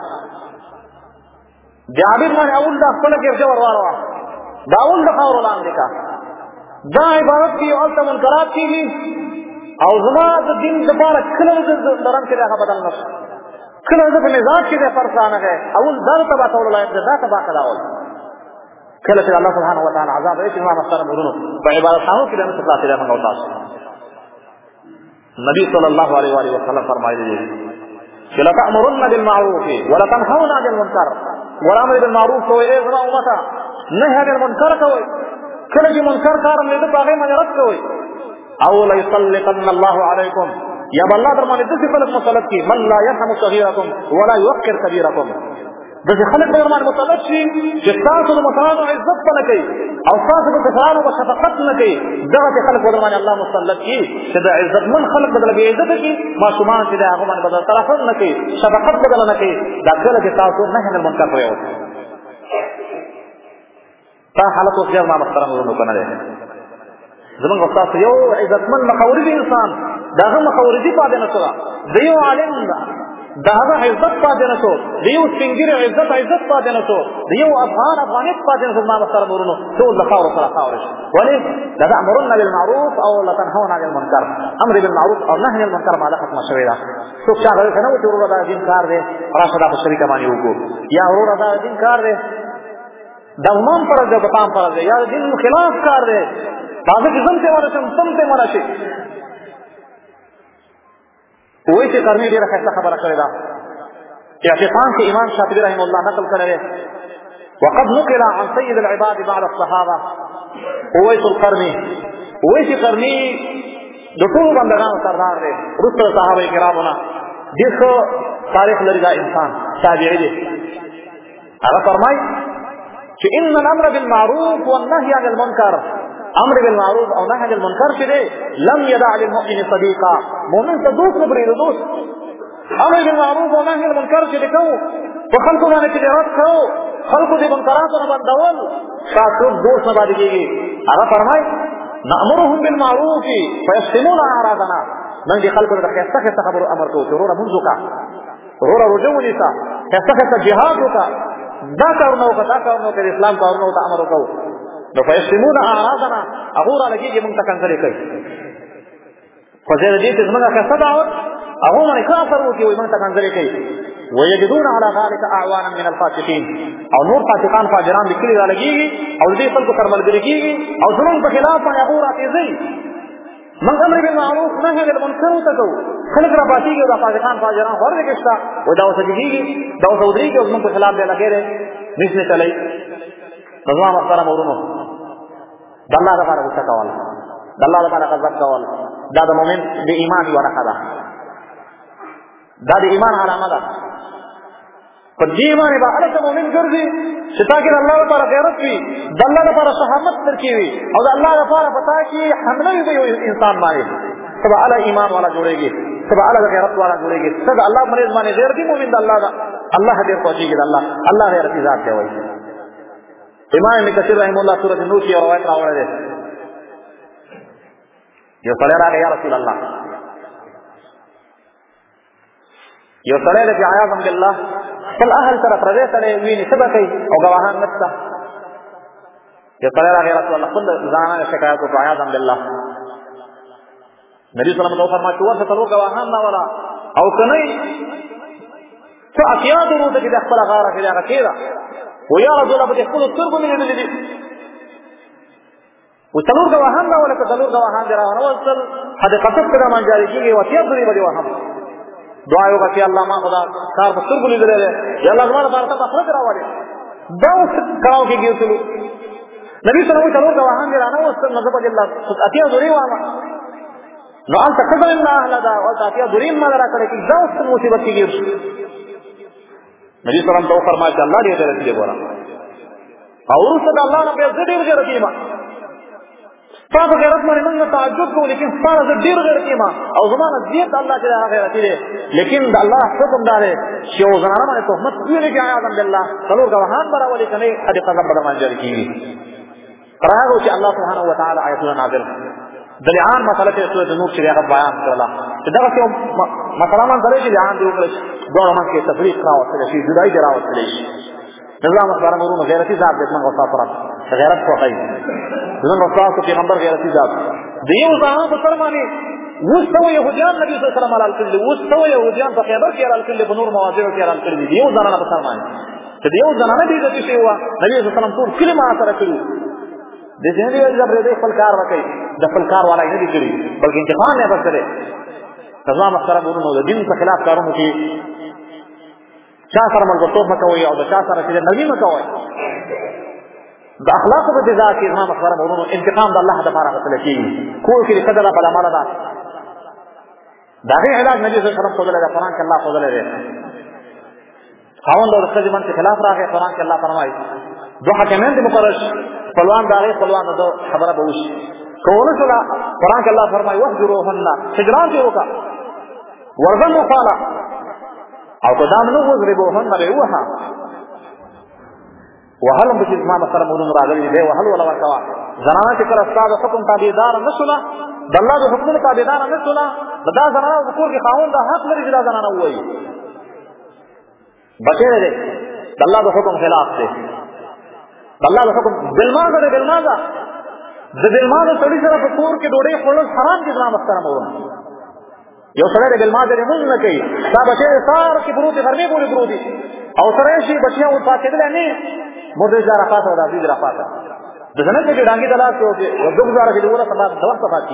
دی عابد باندې اول دا خپل ګرځا ورواړه دا اول د خاور لاندې کا دا عبادت کی او ته منکرات کیږي او زما د دین لپاره کله د درن کې راغه بدل نه کله د مزاج کې د فرصانه ده اول ځل تبع تول الله دا تبع کړه اول کله چې الله سبحانه و تعالی عذاب یې ما مستر مرونو په عبادت خانو کې د مصطفی سره موږ تاسو نبی صلی الله علیه و آله وسلم فرمایلی دي چې لا تأمرن بالمعروف ولا تنهون عن المنکر والامر بالمعروف او اذن امته نهي عن المنکر کوي کله چې منکر کار نه د باغې باندې رد کوي او لا يسلطن الله عليكم یا الله در باندې د خپل مسلط کی من لا يرحم صغيركم ولا يوقر كبيركم د خلک در باندې مسلط شي چې تاسو د مسلمانانو عزت نه کوي او تاسو د کفارو په شفقت نه کوي دغه خلک در باندې الله مسلط کی چې د عزت من خلک بدل به عزت کی معصومان چې هغه باندې بدل طرف نه کوي شفقت بدل نه کوي دا کله چې تاسو نه هنه منکر کوي تا حالت اوس ډېر ما محترم ورونو کنه ده زمونږ استاد یو عزتمن مخاوري انسان داغه مخاوري پاتې نه شو د یو عالم داغه عزت پاتې نه شو د یو سنگیر عزت عزت پاتې نه شو د یو افغان افغانیت پاتې نه شو ما محترم ورونو ټول د خاور سره خاور شي ولی لا تأمرن بالمعروف او لا تنهون عن المنکر امر بالمعروف او نهي عن المنکر ما له ختم شوی دا څوک چې هغه کنه چې ورور دا دین کار دی راشه دا شریک باندې وکړو یا ورور دا دین کار دی دا عمان پر د بتام پر دی یا دین خلاف کار دی تاسو چې څنګه ورسم څنګه مرشي وای چې کرمی ډیره ښه خبره کړې ده اعتصام کې امام شافعي رحم الله نقل کړی وقد نقل عن سيد العباد بعد الصحابه وایس القرني وایس القرني د ټول بندگانو سردار دی رسول صحابه کرامونه دغه تاریخ لري دا انسان تابعی دی هغه فرمای چې ان الامر بالمعروف والنهي عن المنكر امر بالمعروف او نهي عن المنكر چې دی لم يدع للمؤمن صديقا مؤمن ته دوست نه پرېږدي دوست امر بالمعروف او نهي عن المنكر چې کو په خلکو باندې چې رد کو خلکو دې منکراتو نه بندول تاسو دوست نه باندې کېږي هغه فرمای نأمرهم بالمعروف فيسلمون اعراضنا من دي خلکو ته ښه ښه خبرو امر کوو چې وروره منځ وکړه وروره رجوع ونیسه ښه ښه جهاد وکړه دا کارونه وکړه دا کارونه وکړه اسلام کارونه ته امر وکړو نو فیسلمون اعراضنا هغه را لګېږي موږ ته کنځلې کوي خو زه دې چې زموږ ښه دعوت هغه باندې کافر وکړي وایي موږ ته کنځلې کوي ويجدون على ذلك اعوانا من الفاسقين او نور فاسقان فاجران د کلي را لګېږي او دې خلکو سره ملګري کېږي او زموږ په خلاف باندې هغه راتېږي موږ امر بالمعروف نهي عن المنکر ته کوو خلک را پاتېږي دا فاسقان فاجران ورته کېشته و دا اوسه کېږي دا اوسه ودرېږي او زموږ په خلاف دی لګېږي نس نه چلی نظام محترم ورونو د الله لپاره غوسه کول د الله لپاره غضب کول دا د مؤمن د ایمان یوه نښه ده دا د ایمان علامه ده په دې باندې به هلته مؤمن ګرځي چې تا کې د الله لپاره غیرت وي د الله لپاره شهامت در کې وي او د الله لپاره په تا کې حمله وي د یو انسان باندې ته به هله ایمان والا جوړېږي ته به هله د غیرت والا جوړېږي ته د الله مریض باندې غیرتي مؤمن د الله ده الله ډېر خوښېږي د الله الله غیرتي ذات دی وایي امام ابن کثیر رحم الله سورۃ النور کې روایت راوړی دی یو سړی راغی یا رسول الله یو سړی دی چې عیاذا بالله خپل اهل سره پردی سړی ویني څه به کوي او ګواهان نشته یو سړی راغی رسول الله خپل ځانه شکایت وکړو عیاذا بالله نبي صلی الله علیه وسلم فرمایي چې ورته څلور ګواهان راوړه او که نه څه اتیا درو ته چې د خپله غاړه کې هغه کېده ویا رسول الله په خپلو سترګو مې لیدلي دي و څلور ګواهان راوړه که څلور ګواهان دې راوړل حد قصد ته باندې جاري کېږي و اتیا درې به دې وهم دعا یې وکړه چې الله ما خدا کار په سترګو لیدلی دی یا الله زما لپاره ته مخرج راولې دا اوس کړهو کې ګیرتلو نبی صلی الله علیه وسلم غواهان دي رانه اوس مذهب الله اتیا ذری وامه نو انت قدر الله اهل دا او اتیا ذری ما را کړی چې دا اوس مصیبت کې ګیر نبی صلی الله علیه وسلم فرمایي چې الله دې دې ګورا او رسول الله نه به ډېر غیر کیما تاسو غیرت باندې موږ تعجب کوو لیکن تاسو ډېر غیر کیما او زمانه زیات الله چې هغه غیرت دي لیکن د الله حکم دار چې او زنانه باندې تهمت ویلې کې اعاذ بالله څلور غواهان براولې کنه دې قدم بدل باندې جاری کیږي راغو چې الله سبحانه و تعالی آیتونه نازل دلیان مسله ته سورۃ نور چې هغه بیان کړل چې دا څه مثلا من درې چې بیان دی وکړي دوه من کې تفریق راوستل شي جدای دی راوستل شي نظام اخبار مرونه غیرتی ذات د موږ صافره غیرت کوي زموږ استاد پیغمبر غیرتی ذات دیو ځان په فرمانی وستو يهوديان نبی صلی الله علیه وسلم علی کل وستو يهوديان په خیبر کې علی کل په نور مواضع کې علی کل دیو ځان په فرمانی چې دیو ځان نه دی د څه هوا نبی صلی الله علیه وسلم ټول کلمه سره کړو د دې نه ویل چې د خپل کار وکړي د خپل کار ولا نه دي کړی بلکې انتقام نه ورسره نظام اخبار مرونه د دین په خلاف کارونه کې چا سره ملګرتوب مکوئ او د چا سره چې نبی مکوئ د اخلاقو په جزا کې امام اخبار مرونو انتقام د الله د لپاره غوښتل کېږي کور کې قدر په عمل ده دا غي علاج نبی صلی الله علیه وسلم خو دلته قرآن کې الله خو دلته خاوند او خځې باندې خلاف راغی قرآن کې الله فرمایي دو حکمان دي مقرر خپلوان دا غي خپلوان د خبره به وشي کوونه سره قرآن کې الله فرمایي وحجروهن هجران دي وکا ورغم قالا او قدام نو وزربوهن بهوها وهلم چې ما سره مونږ راغلي دی وهل ولا ورکوا زنانه چې کړه استاد حکم تابعدار نه شولا د الله د حکم تابعدار نه شولا دا زنانه د کور کې خاوند حق لري چې دا زنانه وایي بچي دې د الله د حکم خلاف دی د الله د حکم بالماذا دې بالماذا د بالماذا سړي سره په کور کې ډوډۍ خورل حرام دي زما محترم ورونه یو سره د بالماذا دې مونږ نه کوي دا بچي سار کې پروتي غرمه پورې پروتي او سره شي بچیا و پاتې دل نه مرده زارا فاته او عزیز را فاته د زنه چې ډانګي دلا ته او دغه زارا چې دوره سبا د وخت فاتي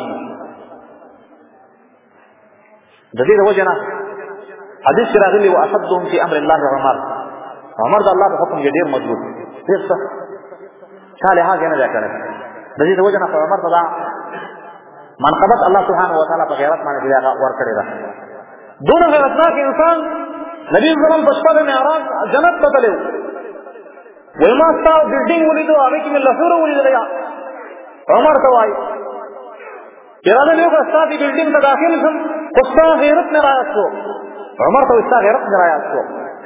د دې وجه نه حدیث راغلی او اشدهم فی امر الله عمر عمر د الله په حکم کې ډیر مضبوط ډیر څه چاله هغه نه ذکر د دې وجه نه عمر صدا منقبت الله سبحانه و تعالی په غیرت باندې هغه ور کړی دا دون غیرتناک انسان نبی زمان بشپا معراج جنت ته تلو وما ستا بلډینګ ولیدو هغه کې لفور ولیدل یا عمر ته وای چیرې نه یو ستا دی بلډینګ ته داخل شم خو غیرت نه راځو عمر ته ستا غیرت نه راځو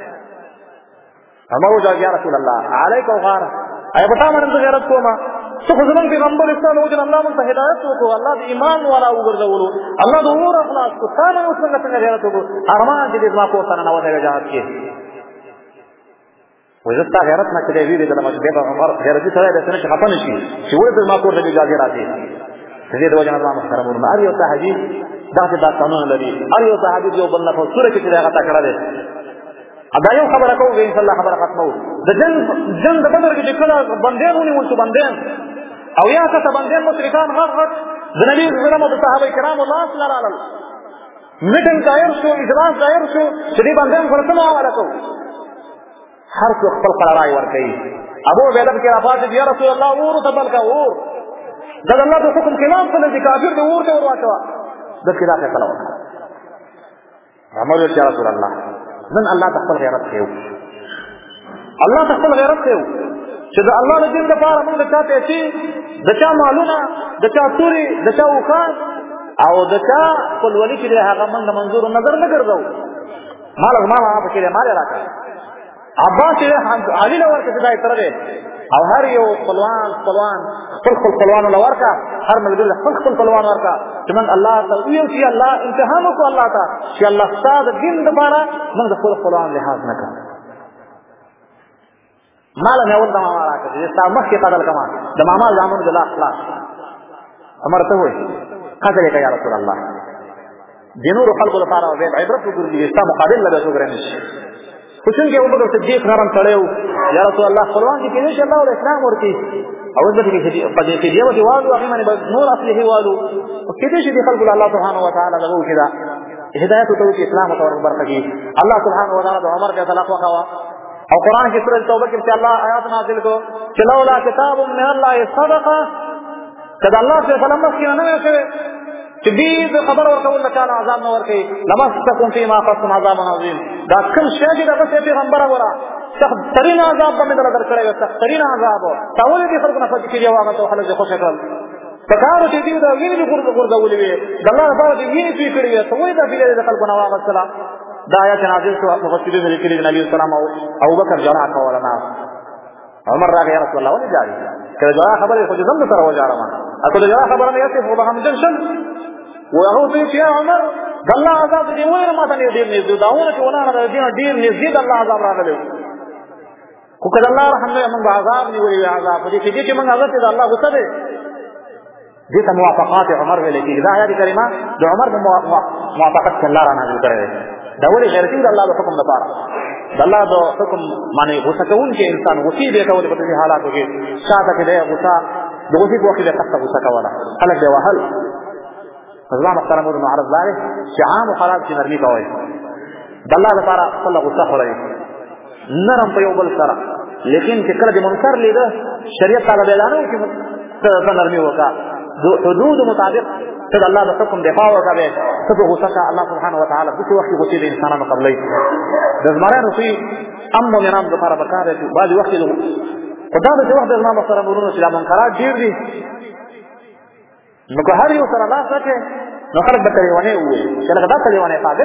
عمر وجا یا رسول الله علیک وغار ای پتا باندې غیرت کوما څه خو زمون پیغمبر اسلام او جن الله مون ته هدایت وکړو الله دې ایمان والا وګرځولو الله دې اور اخلاص کو ثانه اوس څنګه غیرت وکړو ارمان دې ما کو ثانه نو دغه جهاد کې وزتا غیرت نه کړې ویلې د لمس به عمر غیرت سره د سنت خپن شي چې ولې ما کو ته اجازه راځي دې د وجه الله محترم ورما ار یو صحابي دا چې دا قانون لري ار یو صحابي یو بل نه په سورې کې هغه تا کړه دې ادا یو خبره کوو ان شاء الله خبره ختمو د جن جن د بدر کې کله بندیانونه ولته بندیان او یا څه بندیان مشرکان غر غر د نبی صلی الله علیه وسلم او صحابه کرام الله صلی الله علیه میټن دایر شو اجلاس دایر شو چې دې بندیان فرصت نو حواله کو هر څو خپل قرارای ور کوي ابو عبیده کې افاض دي یا رسول الله اور تبل کا اور دا الله د حکم خلاف کړي چې کافر دی اور ته ور واچوا د خلاف فیصله وکړه امر یا رسول الله نن الله تخپل غیرت کوي الله تخپل غیرت کوي چې د الله د دین لپاره موږ چاته شي د چا مالونه د چا توري د چا وخان او د چا خپل ولي چې هغه موږ منظور نظر نه ګرځو مال ما ما په کې مال راکړه عباس یې علي له ورته ځای تر دی او هر یو خپلوان خپلوان خپل خپل خپلوان له ورکا هر ملګری خپل خپل خپلوان ورکا چې موږ الله تعالی یو چې الله امتحان وکړو الله تعالی چې الله ستاسو دین لپاره موږ خپل خپلوان لحاظ نه کړو مال نه ول د ماما راکړي چې تاسو مخکې قتل کما د ماما زامن د الله اخلاص امر ته وي قتل کوي یا رسول الله دینور خلق لپاره او عبرت وګورئ چې تاسو مقابل لږه وګورئ خوشن کې ابو بکر صدیق نرم تړیو یا رسول الله خپلوان دي کې انشاء الله اسلام ورکی او دې کې په دې کې یو دی والو هغه باندې نور اصلي والو کې دې چې خلق الله سبحانه و تعالی دغه کړه هدایت ته اسلام او برکت کې الله سبحانه و تعالی د عمر کې طلاق وکوا او قران کې سورۃ توبه کې چې الله آیات نازل کو چې لولا کتاب من الله صدقه کله الله سے فلم کې نه وکړي چې دې خبر ورکول کان عذاب نه ورکړي لمستكم فيما قصم عذاب عظیم دا کوم شی چې دغه پیغمبر وره سخت ترين عذاب په مدار درکړی و سخت ترين عذاب تاول دې خلق نه پاتې کیږي واغه ته خلک خوشی کړل پکارو چې دې دا ویني ګورځ ګورځولې وي د الله تعالی دې ویني سوي کړی ته وای دا دې د خلق نه واغه سلام دا آیات نازل شو مفسرین لیکلي نبی اسلام او ابو بکر جرا کوله عمر راغی رسول الله ولې جاری کله جرا خبره خو دې سره وجاره ما اته جرا خبره نه یې په هم جنشن وهو چې یا عمر د الله عذاب دې وایره ما ته دې نږدې داونه چې ولانه دې ډیر نږدې د الله عذاب راغلی خو کله الله رحم دې موږ عذاب نیولې عذاب دې چې موږ عذاب دې الله غصه دې دې ته موافقات عمر ویلې کې دا آیات کریمه د عمر د موافقت الله را نازل کړي دا ولې غیرتی د الله د حکم لپاره د الله د حکم باندې غصه کوون کې انسان غصې به کول په دې حالاتو کې شاته کې د غصه د غصې په وخت کې تاسو غصه کوله خلک دی وهل فزما محترم ابن عرض لاره چې عام حالات کې نرمي کوي د الله لپاره صلی غصه خوري نرم په یو بل سره لیکن چې کله د منکر لیده شریعت تعالی بیانو چې څه نرمي وکا د حدود مطابق ته الله د حکم دفاع وکړي ته په غصه کا الله سبحانه و تعالی په وخت غصه د انسانانو قبلې د زمانه په امو مرام د لپاره بکاره چې بعض وخت له خدای د وخت د ما سره مرونه چې منکرات ډیر دي نو که هر یو سره الله سره نو خلک به تریونه وي چې لکه دا تریونه قادر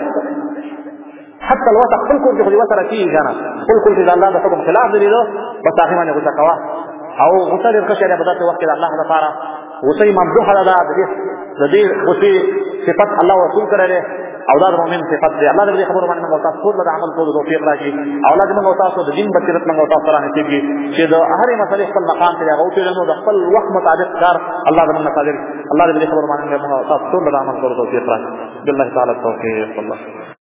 حتى الوقت خپل کول چې وسره کیږي کنه خپل کول چې الله د حکم خلاف دی نو په تاخیمه نه غصه کوا او غصه لري کشه په داسې وخت کې الله لپاره غصه ممدوحه ده د دې د دې غصه صفات الله رسول کړل او دا د مؤمن صفات دی الله دې خبرو باندې موږ تاسو ټول د عمل کولو توفیق راکړي او الله دې موږ تاسو د دین بصیرت موږ تاسو سره نصیب کړي چې د هرې مسلې خپل مقام ته هغه ته نو د خپل وخت مطابق کار الله دې موږ قادر الله دې خبرو باندې موږ تاسو ټول د عمل کولو توفیق راکړي بالله تعالی توفیق الله